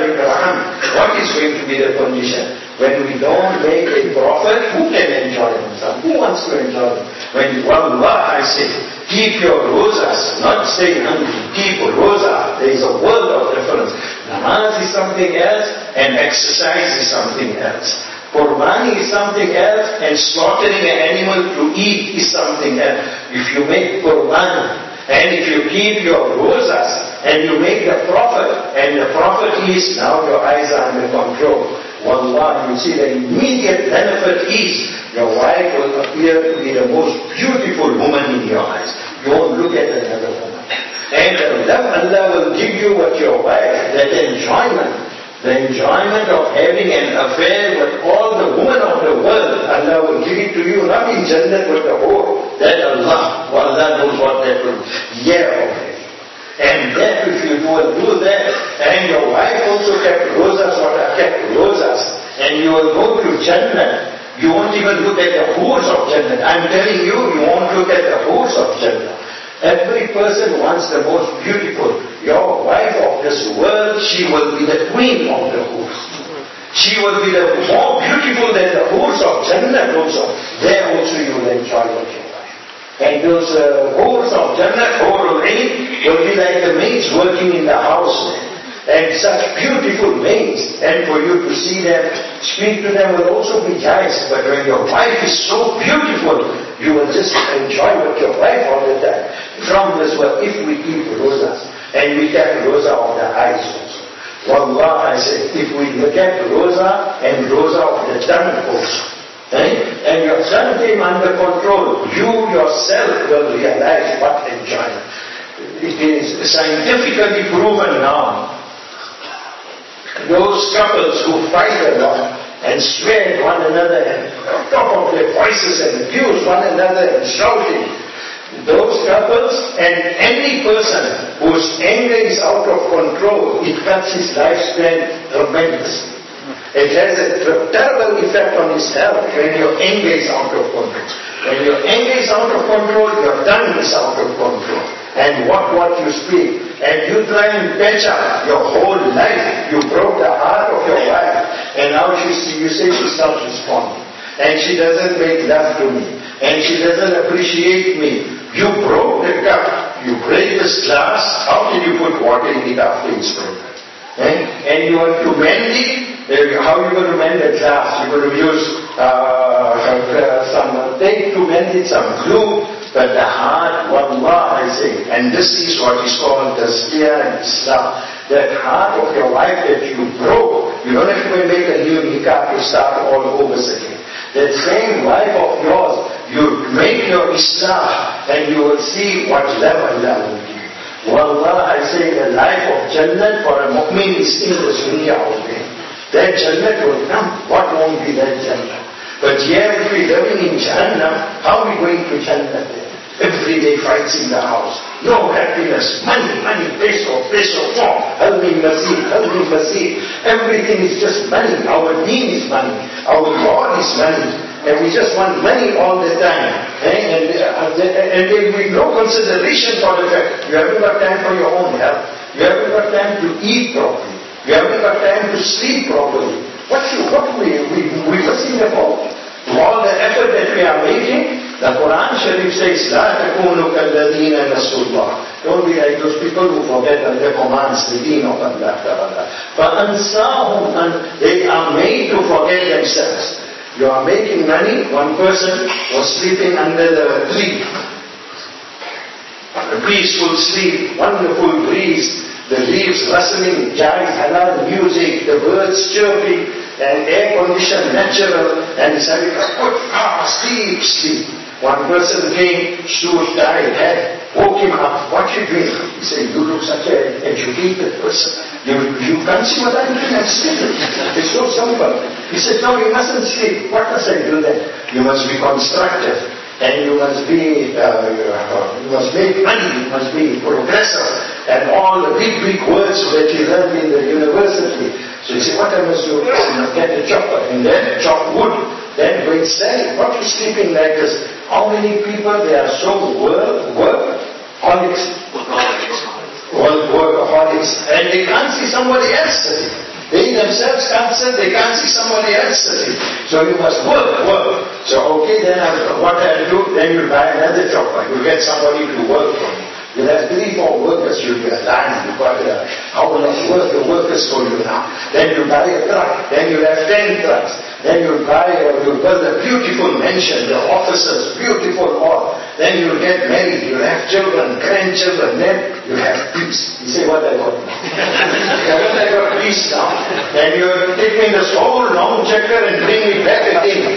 what is going to be the condition? When we don't make a profit, who can enjoy Ramzan? Who wants to enjoy it? When Allah, I say, keep your rosas, not stay hungry. Keep rosa. There is a world of difference. Namaz is something else, and exercise is something else. Qurbani is something else, and slaughtering an animal to eat is something else. If you make Qurbani, and if you keep your rosas, and you make the profit, and the profit is, now your eyes are under control. Wallah, you see the immediate benefit is, your wife will appear to be the most beautiful woman in your eyes. You won't look at another woman. And Allah will give you what your wife, that enjoyment, the enjoyment of having an affair with all the women of the world, Allah will give it to you, not in Jannah but the whole. That Allah knows what that will be. Yeah, already. And that if you do that, and your wife also kept rosas, and you will go to Jannah, you won't even look at the hoods of Jannah. I'm telling you, you won't look at the hoods of Jannah. Every person wants the most beautiful. Your wife of this world, she will be the queen of the hoods. She will be the more beautiful than the hoods of Jannah also. There also you will enjoy what you like. And those hoods of Jannah, Hurul Ain, will be like the maids working in the house. And such beautiful maids. And for you to see them, speak to them will also be nice. But when your wife is so beautiful, you will just enjoy with your wife all the time. From this world, if we keep rosas, and we kept rosa of the eyes also. Wallah, I say, if we look at rosa and rosa of the tongue also, and your tongue came under control, you yourself will realize what enjoyment. It is scientifically proven now. Those couples who fight a lot and swear at one another and on top of their voices and abuse one another and shouting, those couples and any person whose anger is out of control, it cuts his lifespan tremendously. It has a terrible effect on his health when your anger is out of control. When your anger is out of control, your tongue is out of control. And what you speak. And you try and patch up your whole life. You broke the heart of your wife. And now you say she stops responding. And she doesn't make love to me. And she doesn't appreciate me. You broke the cup. You break this glass. How can you put water in it after it's broken? And you want to mend it. How are you going to mend the glass? You're going to use some tape to mend it, some glue. But the heart, wallah, I say, and this is what is called tazkiyah in Islam. That heart of your wife that you broke, you don't have to make a new nikah to start all over again. That same wife of yours, you make your islah and you will see what love Allah will give. Wallah, I say, the life of Jannah for a mu'min is in the dunya only. That Jannah will come. What won't be that Jannah? But here if we're living in Jannah, how are we going to Jannah there? Every day fights in the house. No happiness. Money, peso, more. Help me Masih. Everything is just money. Our deen is money. Our God is money. And we just want money all the time. And with no consideration for the fact you haven't got time for your own health. You haven't got time to eat properly. You haven't got time to sleep properly. What we missing about? All the effort that we are making, the Quran Sharif says, لَا تَكُونُوا كَالَّذِينَ نَسُوا اللَّهِ. Don't be like those people who forget the commands, the deen of Allah. فَأَنْسَاهُمْ, they are made to forget themselves. You are making money. One person was sleeping under the tree. A peaceful sleep, wonderful breeze, the leaves rustling, jazz, halal music, the birds chirping, and air conditioned, natural, and he said, sleep. One person came, stood, tired, woke him up. What you doing? He said, you look such an educated person. You can't see what I'm doing, I'm sleeping. It's so simple. He said, no, you mustn't sleep. What must I do then? You must be constructive. And you must be, you must make money, you must be progressive, and all the big words that you learned in the university. So you say, what I must do? You must get a chopper, and then chop wood, then go and sell it. What are you sleeping like this? How many people, they are so workaholics, and they can't see somebody else sitting. They themselves can't sit, they can't see somebody else sitting. So you must work. So okay, then what I'll do, then you buy another chopper. You get somebody to work for you. You'll have 3-4 workers, you'll be aligned, you've got how much work the workers for you now. Then you buy a truck, then you'll have 10 trucks. Then you'll build a beautiful mansion, the offices, beautiful all. Then you'll get married, you'll have children, grandchildren, then you'll have peace. You say, what I got now? Haven't I got peace now? And you're taking this whole long chapter and bring it back again.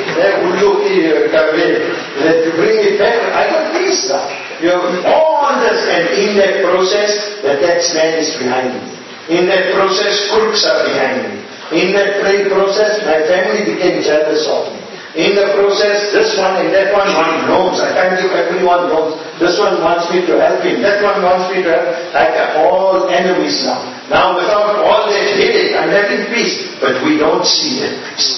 Let you bring it back. I got peace now. You have all this, and in that process, the taxman is behind me. In that process, crooks are behind me. In that process, my family became jealous of me. In the process, this one and that one want loans. I can't give everyone loans. This one wants me to help him. That one wants me to help. Like all enemies now. Now without all that headache, I'm having peace. But we don't see that peace.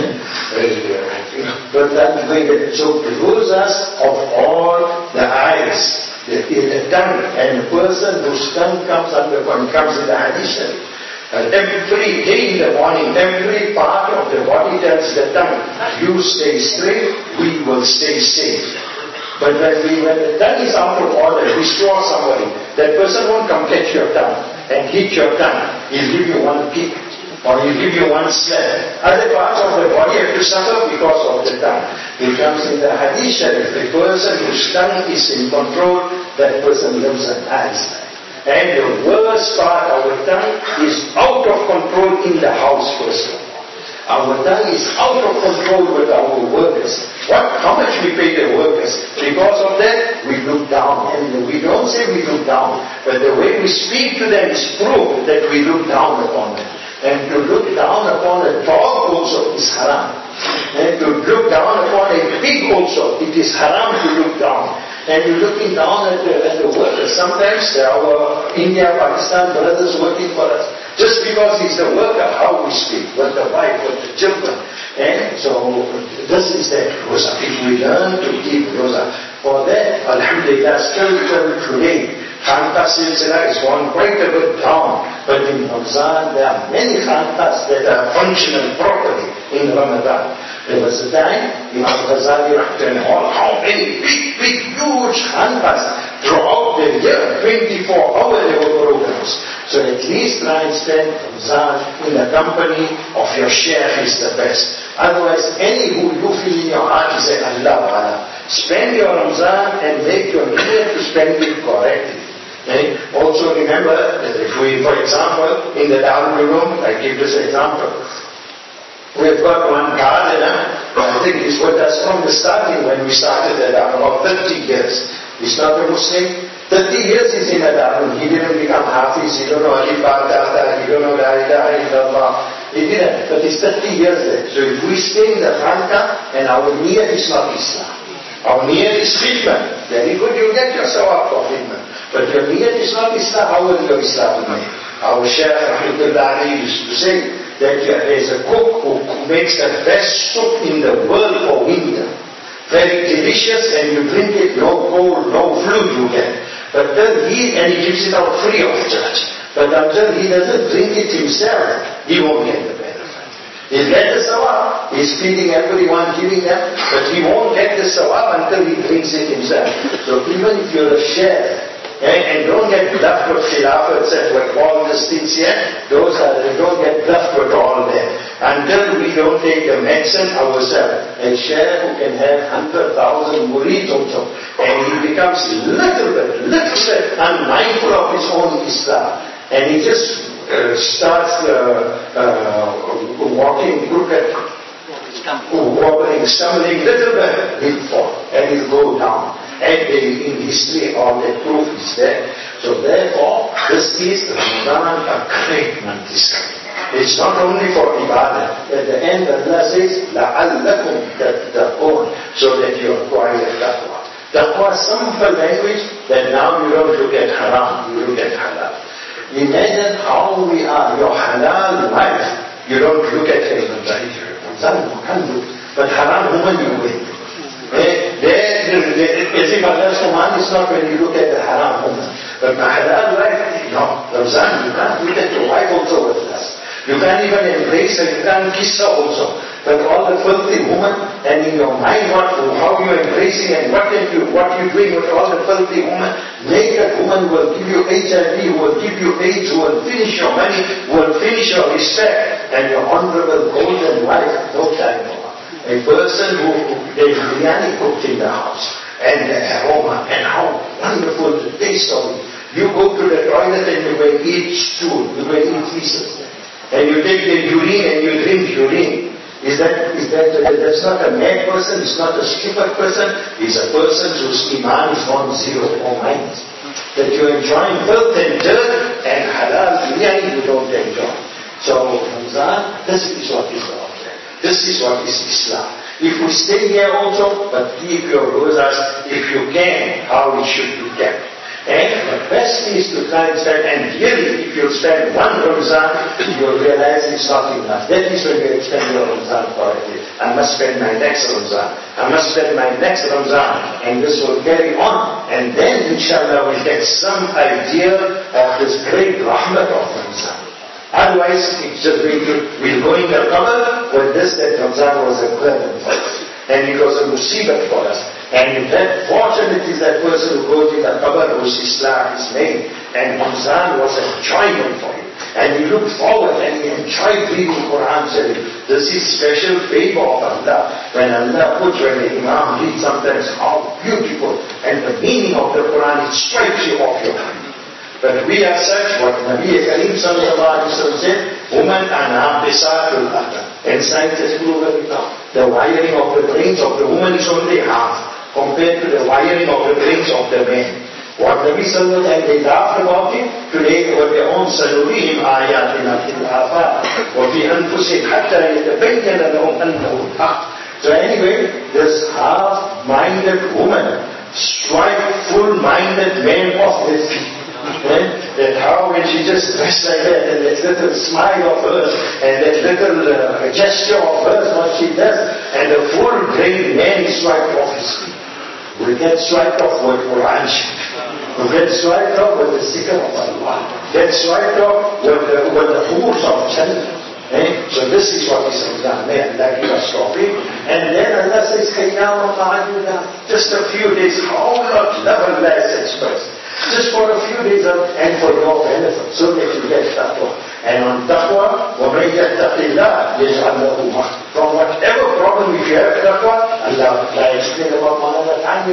But that way, so close us of all the eyes, the tongue, and the person whose tongue comes in the hadith. Every day in the morning, every part of the body tells the tongue, you stay straight, we will stay safe. But when the tongue is out of order, restore somebody, that person won't come catch your tongue and hit your tongue. He'll give you one kick or he'll give you one slap. Other parts of the body have to suffer because of the tongue. It comes in the hadith sharif, the person whose tongue is in control, that person lives a nice life. And the worst part, our tongue is out of control in the house, first of all. Our tongue is out of control with our workers. How much we pay the workers? Because of that, we look down. And we don't say we look down, but the way we speak to them is proof that we look down upon them. And to look down upon a dog also is haram. And to look down upon a pig also, it is haram to look down. And you're looking down at the workers. Sometimes our India, Pakistan brothers working for us. Just because he's the worker, how we speak, with the wife, with the children. And so this is that rosa. If we learn to keep rosa, for that, alhamdulillah, still today, Khanqa Silsila is gone quite a bit down. But in Ramzan, there are many Khanqas that are functional properly in Ramadan. There was a time, Imam Ghazali and all, how many big, huge Khanqas throughout the year, 24-hour there were programs. So at least try and spend Ramzan in the company of your sheikh is the best. Otherwise, any who you feel in your heart, you say, Allah. Spend your Ramzan and make your niyyah to spend it correctly. Okay? Also remember that if we, for example, in the Darul Uloom, I give this example, we've got one gardener, I think he's with us from the starting when we started the Darul, about 30 years. He's not a Muslim. 30 years he's in the Darul. He didn't become Hafiz, he don't know Alif Ba-Ta-Ta, he don't know La ilaha illallah. He didn't, but he's 30 years there. So if we stay in the Khanqa and our niyyah is not Islam, our niyyah is khidmat, very good, you get your sawab for khidmat. But your niyyah is not Islam, how will your Islam be made? Our Shaykh Rahmatullah Ali used to say that there is a cook who makes the best soup in the world for winter. Very delicious, and you drink it, no cold, no flu you get. But then he gives it out free of charge. But until he doesn't drink it himself, he won't get the benefit. He'll get the sawab. He's feeding everyone, giving them, but he won't get the sawab until he drinks it himself. So even if you're a chef, and don't get bluffed with khilafah, etc., with all these things here, don't get bluffed with all that. Until we don't take the medicine ourselves. A chef who can have 100,000 murid also, and he becomes little bit unmindful of his own Islam. And he just starts walking crooked, wobbling, stumbling little bit, he'll fall and he'll go down. And in history all that proof is there. So therefore, this is Ramadan, a great month is coming. It's not only for ibadah. At the end Allah says, لَعَلَّكُمْ تَتَّقُونَ, so that you acquire taqwa. Taqwa is simple language that now you don't look at haram, you look at halal. Imagine how we are, your halal life, you don't look at it but haram woman you wait. As if Allah's command is not when you look at the haram woman. But my halal life, no. Ramzan, you can't look at your wife also with us. You can't even embrace her, you can't kiss her also. But all the filthy woman, and in your mind how you're embracing and what you're doing with all the filthy woman, naked woman will give you HIV, will give you AIDS, will finish your money, will finish your respect, and your honorable golden wife, no time more. A person who there's biryani cooked in the house, and the aroma, and how wonderful the taste of it. You go to the toilet and you will eat stool, you will eat feces. And you take the urine and you drink urine. That's not a mad person, it's not a stupid person, it's a person whose iman is on zero or mind. That you're enjoying filth and dirt and halal biryani you don't enjoy. So Ramzan, this is what is about. This is what is Islam. If we stay here also, but keep your rosas if you can, how it should be kept. And the best is to try and spend, and really if you spend one Ramzan, you'll realize it's not enough. That is when you extend your Ramzan correctly. I must spend my next Ramzan. I must spend my next Ramzan. And this will carry on. And then inshallah we'll get some idea of this great rahmat of Ramzan. Otherwise, it's just we'll go in the qabr with this, that Ramzan was a burden for us. And it was a musibat for us. And that fortunate is that person who goes in the qabr whose Islam is made. And Ramzan was enjoyment for him. And he looked forward and he enjoyed reading Quran Sharif. This is special favor of Allah. When Allah puts, when the Imam reads sometimes, how beautiful. And the meaning of the Quran, it strikes you off your mind. But we are such, what Nabi Kareem sallallahu alayhi wa sallam said, women are naqisatul aql. And scientists prove it now. The wiring of the brains of the woman is only half compared to the wiring of the brains of the man. What Nabi sallallahu alayhi wa sallam, they laughed about it, today what their own sanurihim ayatina fil afaq wa fi anfusihim hatta yatabayyana lahum annahu al-haq. So anyway, this half-minded woman strike full-minded man off his feet. That how when she just dressed like that, and that little smile of hers, and that little gesture of hers, what she does, and the full-brained man is swiped off his feet. We get swiped off with Quran. We get swiped off with the zikr of Allah. Get swiped off with the hoods of Jannah. So this is what is done. May Allah give us tawfiq. And then Allah says, just a few days, how not love Allah as expressed. Just for a few days and for your benefit, so that you get taqwa. And on taqwa, وَمَنْ يَتَّقِ اللَّهَ يَجْعَلْ لَهُ مَخْرَجًا. From whatever problem, if you have taqwa, Allah will explain about another time.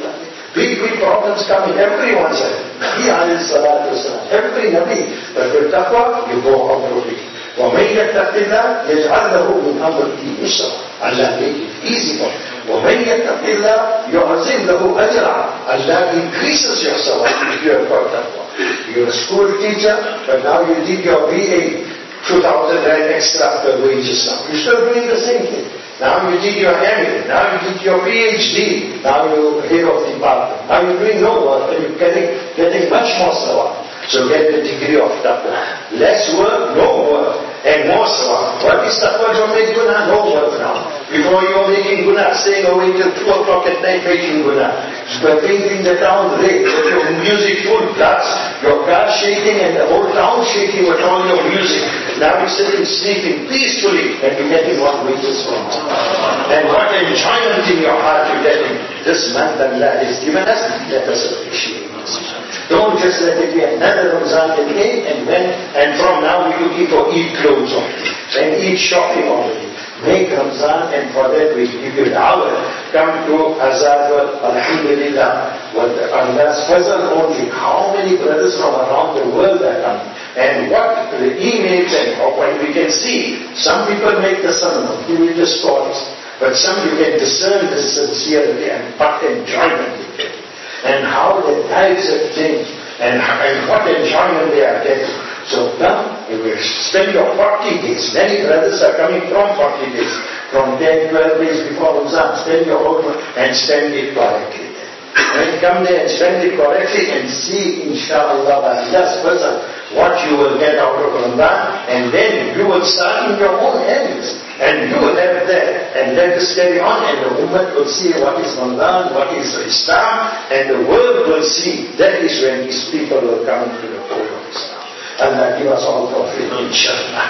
Big problems come in everyone's life. Nabi alayhi salatu wasalam, every Nabi. But with taqwa, you go out of it. وَمَنْ يَتَّقِ اللَّهَ يَجْعَلْ لَهُ مِنْ أَمْرِهِ يُسْرًا. Allah make it easy for you. وَمَنْ يَتَّقِ اللَّهَ يُعْظِمْ لَهُ أَجْرًا. Allah increases your sawab if you have got taqwa. You're a school teacher, but now you did your BA, 2,000 Rand extra per wages now. You're still doing the same thing. Now you did your MA, now you did your PhD, now you're head of the department. Now you're doing no work, and you're getting much more sawab. So get the degree of taqwa. Less work, no work. And more sawab. What is taqwa? Don't make guna, no work now. Before you were making guna, staying away till 2 o'clock at night making guna. But painting the town red, with your music full blast, your car shaking and the whole town shaking with all your music. Now you're sitting sleeping peacefully and you're getting what wages from Allah. And what enjoyment in your heart you're getting. This month Allah has given us, let us appreciate this. Don't just let it be another Ramzan that came and went, and from now we're looking for Eid clothes on it, and Eid shopping on it. Make Ramzan, and for that we give you da'wah. Come to Azad, Alhamdulillah, with Allah's fazl only. How many brothers from around the world are coming? And what the emails and what we can see. Some people make the sunnah, give you the stories. But some you can discern the sincerity and what enjoyment they get. And how their lives have changed, and what enjoyment they are getting. So now, you will spend your 40 days. Many brothers are coming from 40 days, from 10, 12 days before Ramzan. Spend your whole month and spend it correctly. And come there and spend it correctly and see, inshallah, by Allah's person, what you will get out of Ramadan. And then you will start in your own hands. And you will have that, and let us carry on, and the ummah will see what is Ramadan, what is Islam, and the world will see. That is when these people will come to the fold of Islam. Allah give us all tawfiq, inshallah.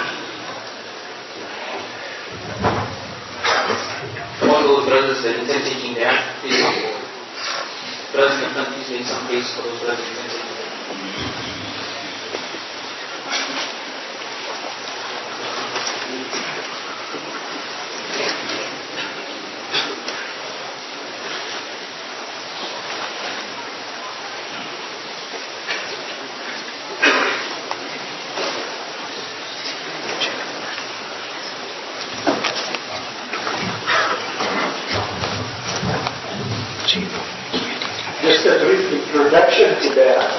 All those brothers that intend taking the act, please come forward. Brothers can come, please make some place for those brothers that intend taking the act. Just a brief introduction to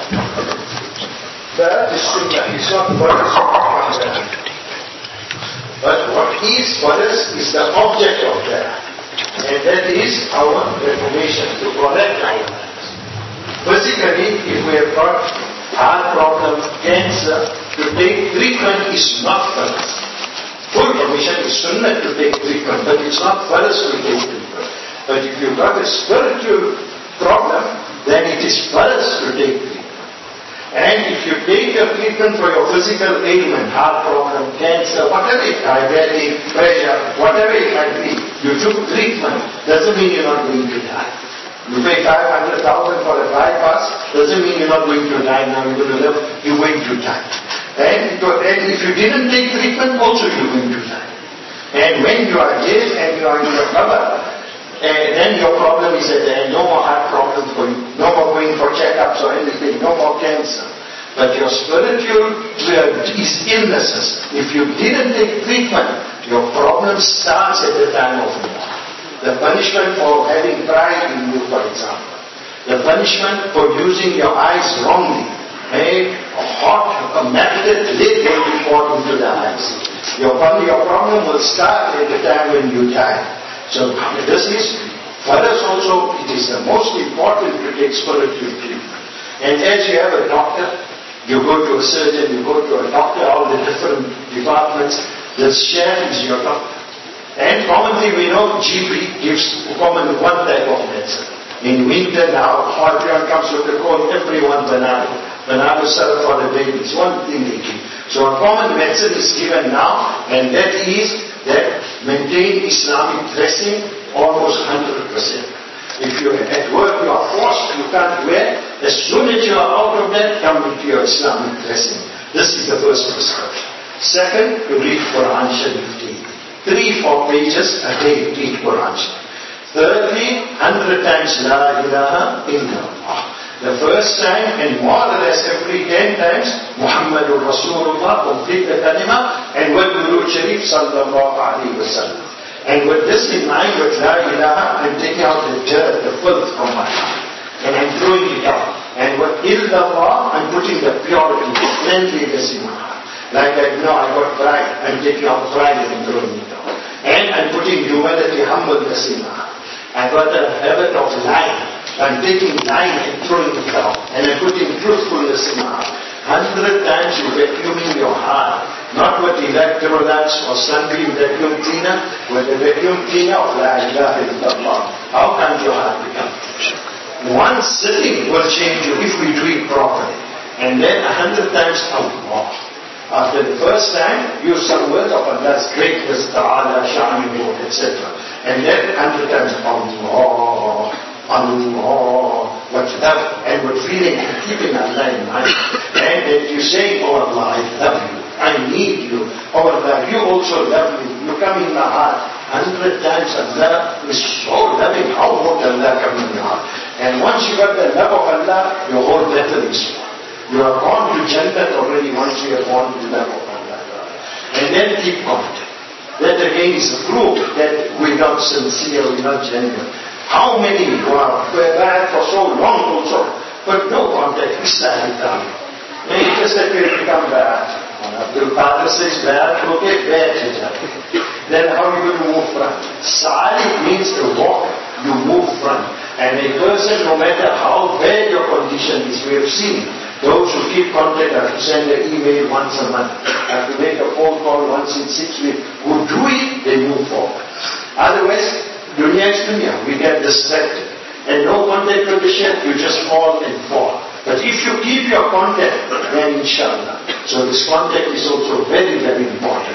the Bismillah is not what is but what is for us is the object of that. And that is our reformation, to correct our lives. Physically, if we have got heart problem, cancer, to take treatment is not for us. Full permission is sunnah to take treatment, but it's not for us to take treatment. But if you've got a spiritual problem, then it is for us to take treatment. And if you take a treatment for your physical ailment, heart problem, cancer, whatever it, diabetic, pressure, whatever it might be, you took treatment, doesn't mean you're not going to die. You pay 500,000 for a bypass, doesn't mean you're not going to die. Now you're going to live, you're going to die. And if you didn't take treatment, also you're going to die. And when you are dead and you are in your cover, then your problem is that there are no more heart problems for you, no more going for checkups or anything, no more cancer. But your spiritual is illnesses. If you didn't take treatment, your problem starts at the time of death. The punishment for having pride in you, for example. The punishment for using your eyes wrongly. A hot, melted lid will be poured into the eyes. Your problem will start at the time when you die. So this is, for us also, it is the most important to take spiritual treatment. And as you have a doctor, you go to a surgeon, you go to a doctor, all the different departments, the chef is your doctor. And commonly we know GP gives commonly one type of medicine. In winter now, everyone comes with a cold, everyone banana. Banana syrup for the babies, one thing they give. So a common medicine is given now, and that is that maintain Islamic dressing almost 100%. If you're at work, you are forced, you can't wear. As soon as you are out of that, come into your Islamic dressing. This is the first prescription. Second, you read Quran Sharif daily. 3-4 pages a day, read Quran Sharif. Thirdly, 100 times La ilaha illallah. The first time, and more or less every 10 times, Muhammadur Rasulullah, complete the kalima, and with Durood Sharif sallallahu alayhi wa sallam. And with this in mind, with La ilaha, I'm taking out the dirt, the filth from my heart, and I'm throwing it out. And with illallah, I'm putting the purity, the cleanliness in my heart. Like I know I got pride, I'm taking out pride and throwing it out. And I'm putting humility, humbleness in my heart. I got a habit of lying. I'm taking lying and throwing it out. And I'm putting truthfulness in my heart. 100 times you're vacuuming your heart. Not with Electrolux or Sunbeam vacuum cleaner, with the vacuum cleaner of La ilaha illallah. How can your heart become fresh? One sitting will change you if we do it properly. And then 100 times Allah. After the first time, use some words of Allah's greatness, Ta'ala, Sha'nuhu, etc. And then 100 times Allah, Allah, with love and with feeling and keeping Allah in mind. And then you say, oh Allah, I love you, I need you. Oh Allah, you also love me. You come in my heart. 100 times Allah is so loving. How would Allah come in your heart? And once you got the love of Allah, your whole battle is won. You are gone to Jannat already once you have gone to the love of Allah. And then keep contact. That again is a proof that we're not sincere, we're not genuine. How many were bad for so long also, but no contact, Islam done. And it just that we become bad. Abdul Qadir says bad, okay, bad is happening. Then how are you going to move front? Salih means to walk, you move front. And a person, no matter how bad your condition is, we have seen those who keep contact have to send an email once a month, have to make a phone call once in 6 weeks. Who do it, they move forward. Otherwise, dunya is dunya, we get distracted. And no contact with the Shaykh, you just fall and fall. But if you keep your contact, then inshallah. So this contact is also very, very important.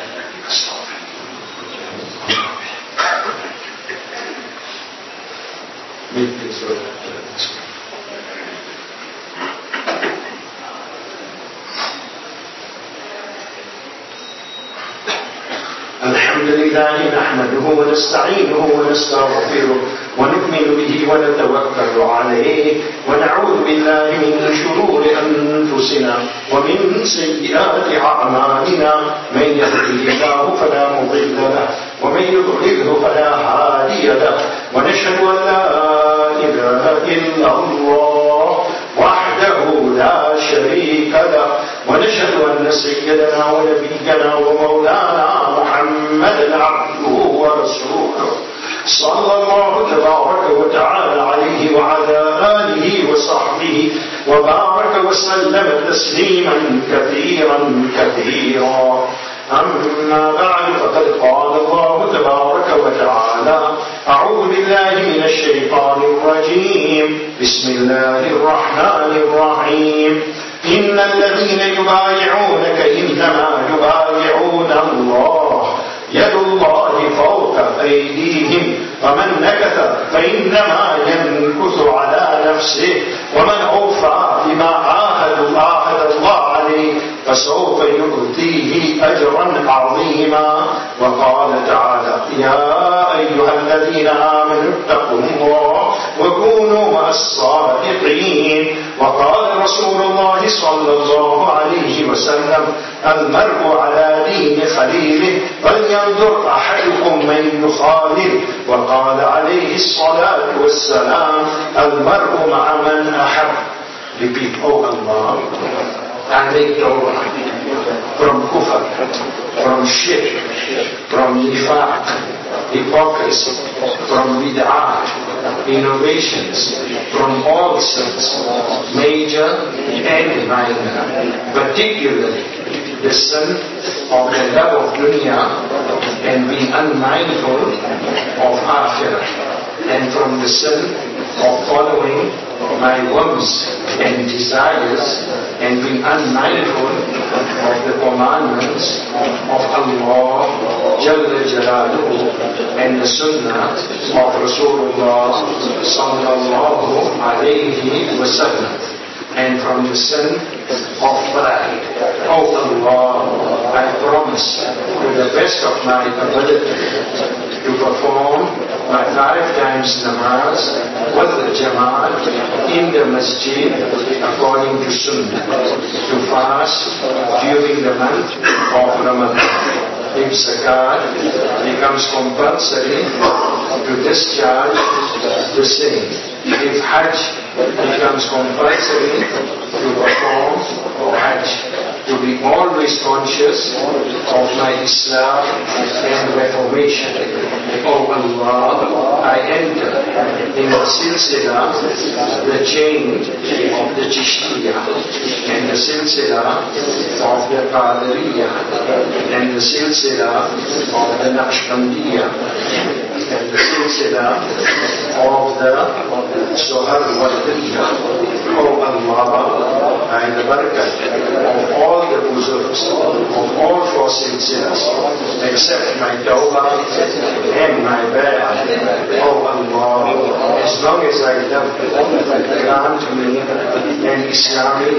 الحمد لله نحمده ونستعينه ونستغفره ونؤمن به ونتوكل عليه ونعوذ بالله من شرور أنفسنا ومن سيئات أعمالنا من يهده الله فلا مضل له ومن يضلله فلا هادي له ونشهد أن لا إله إلا الله وحده لا شريك له ونشهد أن سيدنا ونبينا ومولانا محمدا عبده ورسوله صلى الله تبارك وتعالى عليه وعلى آله وصحبه وبارك وسلم تسليما كثيرا كثيرا. أما بعد، فقد قال الله تبارك وتعالى: أعوذ بالله من الشيطان الرجيم، بسم الله الرحمن الرحيم. إن الذين يبايعونك إنما يبايعون الله، يد الله فوق أيديهم، فمن نكث فإنما ينكث على نفسه، ومن أوفى بما عاهد الله عليه فسوف يؤتيه أجرا عظيما. وقال تعالى: يا أيها الذين آمنوا اتقوا الله وكونوا مع الصادقين. وقال رسول الله صلى الله عليه وسلم: المرء على دين خليله فلينظر أحدكم من يخالل. وقال عليه الصلاة والسلام: المرء مع من أحب. Repeat: Oh Allah, I make tawbah from kufr, from shirk, from nifaq, hypocrisy, from bid'ah, innovations, from all sins, major and minor, particularly the sin of the love of dunya and being unmindful of akhirah, and from the sin of following my whims and desires and being unmindful of the commandments of Allah Jalla Jalaluhu and the Sunnah of Rasulullah Sallallahu Alaihi Wasallam, and from the sin of pride. Oh Allah, I promise to the best of my ability to perform my 5 times namaz with the Jamaat in the masjid according to Sunnah, to fast during the month of Ramadan. If zakat becomes compulsory, to discharge the same. If Hajj becomes compulsory, to perform Hajj. To be always conscious of my Islam and reformation. Oh Allah, I enter in the silsila, the chain of the Chishtiya, and the silsila of the Qadiriyya, and the silsila of the Naqshbandiyya, and the silsila of the Suharwardiyya. Oh Allah, by the barakah of all the Buzurgs, of all 4 silsilas, accept my tawbah and my bay'ah. Oh Allah, as long as I live, grant me an Islamic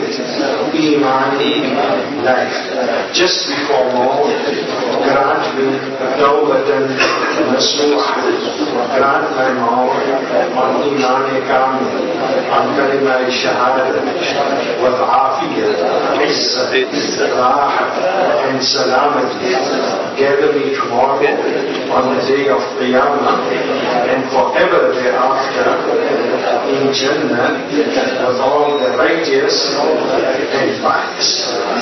Imani life. Just before more, grant me tawbatan nasuha. Grant my mouth on Imani Kamil, on Kalima Shahada, with Afiyah, Izzah, Rahat, and Salamati. Gather me tomorrow on the day of Qiyamah and forever thereafter in Jannah with all the righteous and pious.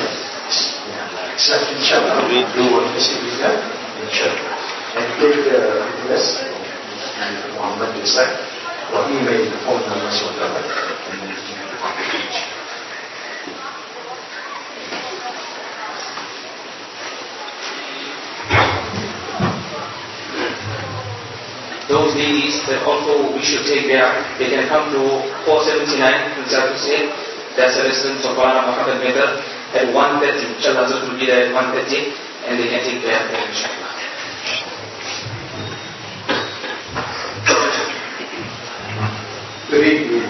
Accept inshallah. We do what we say we can, inshallah. And take the list and Muhammad Isaac or email the phone numbers or whatever. Those ladies that also we should take there, they can come to 479 Prince Hussain. That's the residence of Bana Muhammad Medar at 1:30. Inshallah, Hazrat will be there at 1:30 and they can take their there, inshallah. Read me.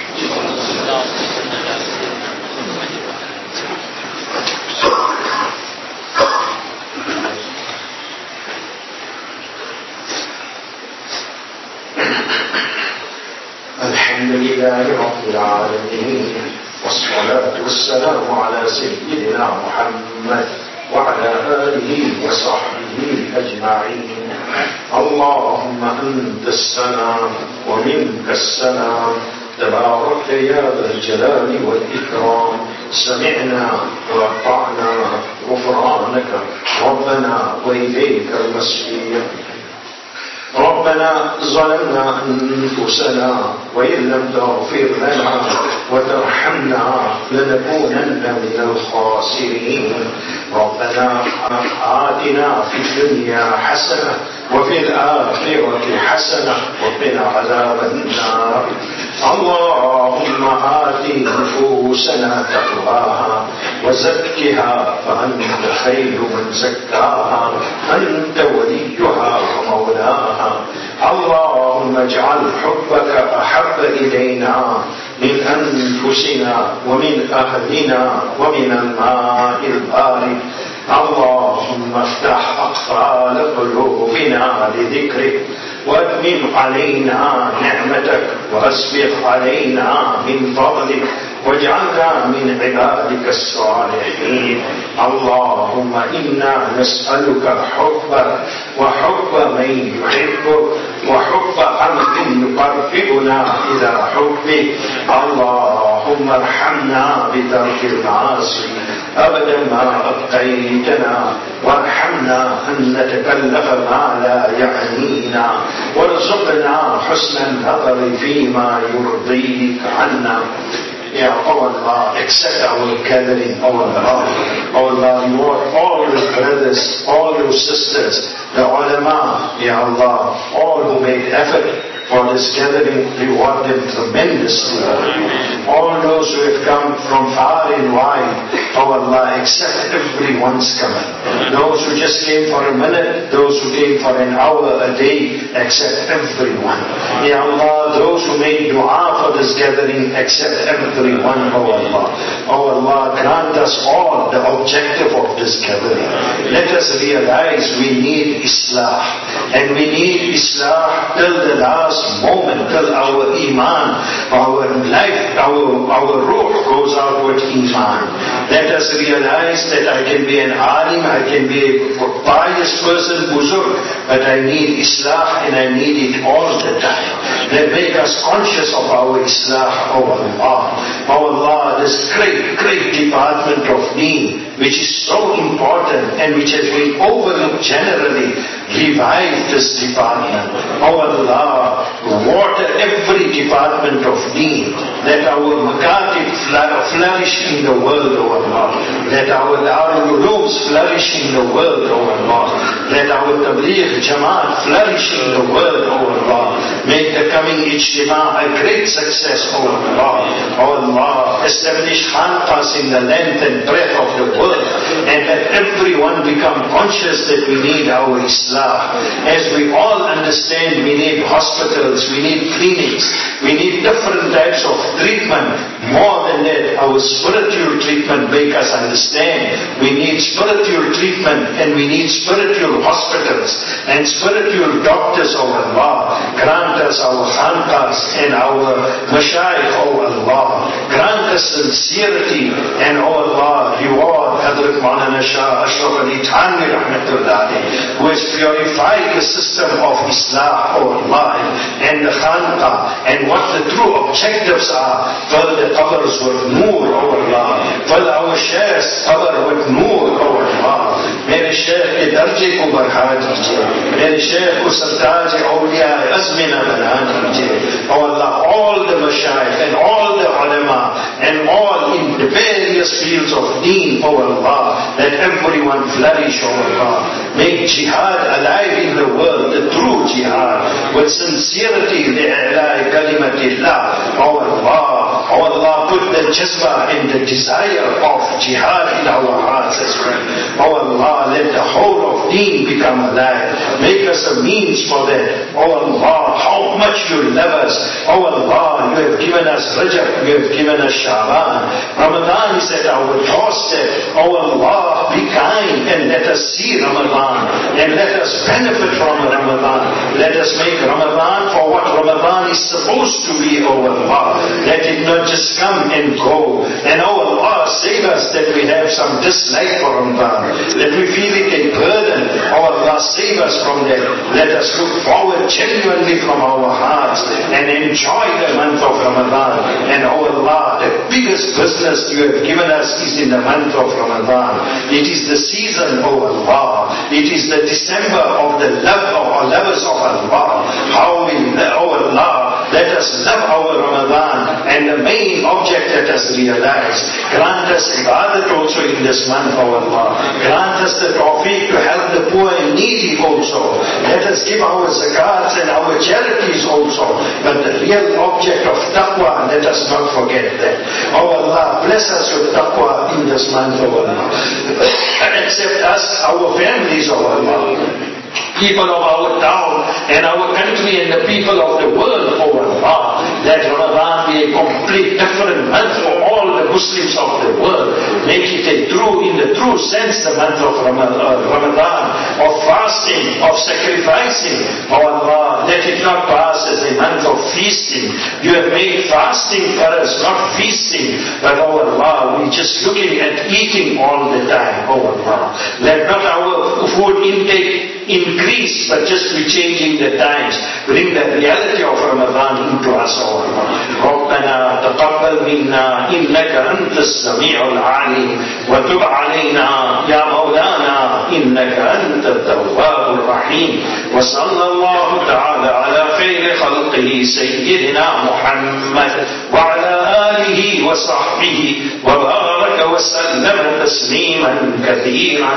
الحمد لله رب العالمين، والصلاة والسلام على سيدنا محمد وعلى آله وصحبه أجمعين. اللهم أنت السلام ومنك السلام، تبارك يا ذا الجلال والإكرام. سمعنا وأطعنا غفرانك ربنا وإليك المصير. ربنا ظلمنا أنفسنا وإن لم تغفر لنا وترحمنا لنكونن من الخاسرين ربنا آتنا في الدنيا حسنة وفي الآخرة حسنة وقنا عذاب النار اللهم آت نفوسنا تقواها وزكها فأنت خير من زكاها أنت وليها ومولاها اللهم اجعل حبك أحب إلينا من أنفسنا ومن أهلنا ومن الماء البارد اللهم افتح أقفال قلوبنا لذكرك واتمم علينا نعمتك واسبغ علينا من فضلك واجعلنا من عبادك الصالحين اللهم إنا نسألك حبك وحب من يحبك وحب عمل يقربنا إلى حبك اللهم ارحمنا بترك المعاصي أبدا ما أبقيتنا وارحمنا أن نتكلف ما لا يعنينا وارزقنا حسن النظر فيما يرضيك عنا Ya Allah, accept our gathering, Allah, you are all your brothers, all your sisters, the ulama, Ya Allah, all who made effort for this gathering, reward them tremendously. All those who have come from far and wide, Allah, accept everyone's coming. Those who just came for a minute, those who came for an hour a day, accept everyone. Ya Allah, those who made dua for this gathering, accept everyone, oh Allah. Oh Allah, grant us all the objective of this gathering. Let us realize we need Islah. And we need Islah till the last moment, till our Iman, our life, our ruh goes out with Iman. Let us realize that I can be an alim, I can be a pious person, buzurg, but I need Islah and I need it all the time. That make us conscious of our Islah, oh Allah. Oh Allah, this great department of deen, which is so important and which has been overlooked generally, revive this department. Oh Allah, water every department of deen. Let our makatib flourish in the world, oh Allah. Let our ulums flourish in the world, oh Allah. Let our tabligh jamaat flourish in the world, oh Allah. Make the coming ijtima a great success, oh Allah. Oh Allah, establish khanqahs in the length and breadth of the world, and let everyone become conscious that we need our Islah. As we all understand, we need hospitals, we need clinics, we need different types of treatment. More than that, our spiritual treatment make us understand. We need spiritual treatment and we need spiritual hospitals and spiritual doctors, oh Allah. Grant us our khanqahs and our mashayikh, oh Allah. Grant us sincerity and, oh Allah, reward Hazrat Maulana Shah Ashraf Ali Thanvi Rahmatullah, who has purified the system of Islah, oh Allah, and the khanqah, and what the true objectives are. Fill the qabrs with noor, oh Allah. Fill our shairs qabr with noor, oh Allah. Mere shaykh ke darje ko barha dijiye. Mere shaykh ko sartaj awliya azmina bana dijiye. Oh Allah, all the mashayikh and all the ulama and all in the various fields of deen, oh Allah, let everyone flourish, oh Allah. Make jihad alive in the world, the true jihad, with sincerity, li'a'la'i kalimatillah, oh Allah. Oh Allah, put the jazba and the desire of jihad in our hearts as well. Oh Allah, let the whole of deen become alive. Make us a means for that. Oh Allah, how much you love us. Oh Allah, you have given us Rajab, you have given us Shaban. Ramadan is at our doorstep. Oh Allah, be kind and let us see Ramadan and let us benefit from Ramadan. Let us make Ramadan for what Ramadan is supposed to be, O Allah. Let it not just come and go. And O Allah, save us that we have some dislike for Ramadan. Let we feel it a burden. O Allah, save us from that. Let us look forward genuinely from our hearts and enjoy the month of Ramadan. And O Allah, the biggest business you have given us is in the month of Ramadan. It is the season, O Allah. It is the December of the love of our lovers of Allah. How we, O Allah, let us love our Ramadan, and the main object let us realize. Grant us ibadat also in this month, O Allah. Grant us the tawfiq to help the poor and needy also. Let us give our zakats and our charities also. But the real object of taqwa, let us not forget that. O Allah, bless us with taqwa in this month, O Allah. And accept us, our families, O Allah. People of our town and our country and the people of the world, O Allah. Let Ramadan be a complete different month for all the Muslims of the world. Make it in the true sense, the month of Ramadan, of fasting, of sacrificing. O Allah, let it not pass as a month of feasting. You have made fasting for us, not feasting. But O Allah, we're just looking at eating all the time, O Allah. Let not our food intake increase, but just be changing the times. Bring the reality of Ramadan into us, O Allah. ربنا تقبل منا إنك أنت السميع العليم وتب علينا يا مولانا إنك أنت التواب الرحيم وصلى الله تعالى على خير خلقه سيدنا محمد وعلى آله وصحبه وبارك وسلم تسليما كثيرا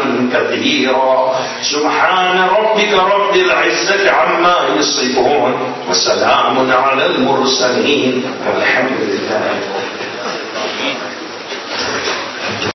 كثيرا سبحان ربك رب العزة عما يصفون وسلام على المرسلين والحمد لله.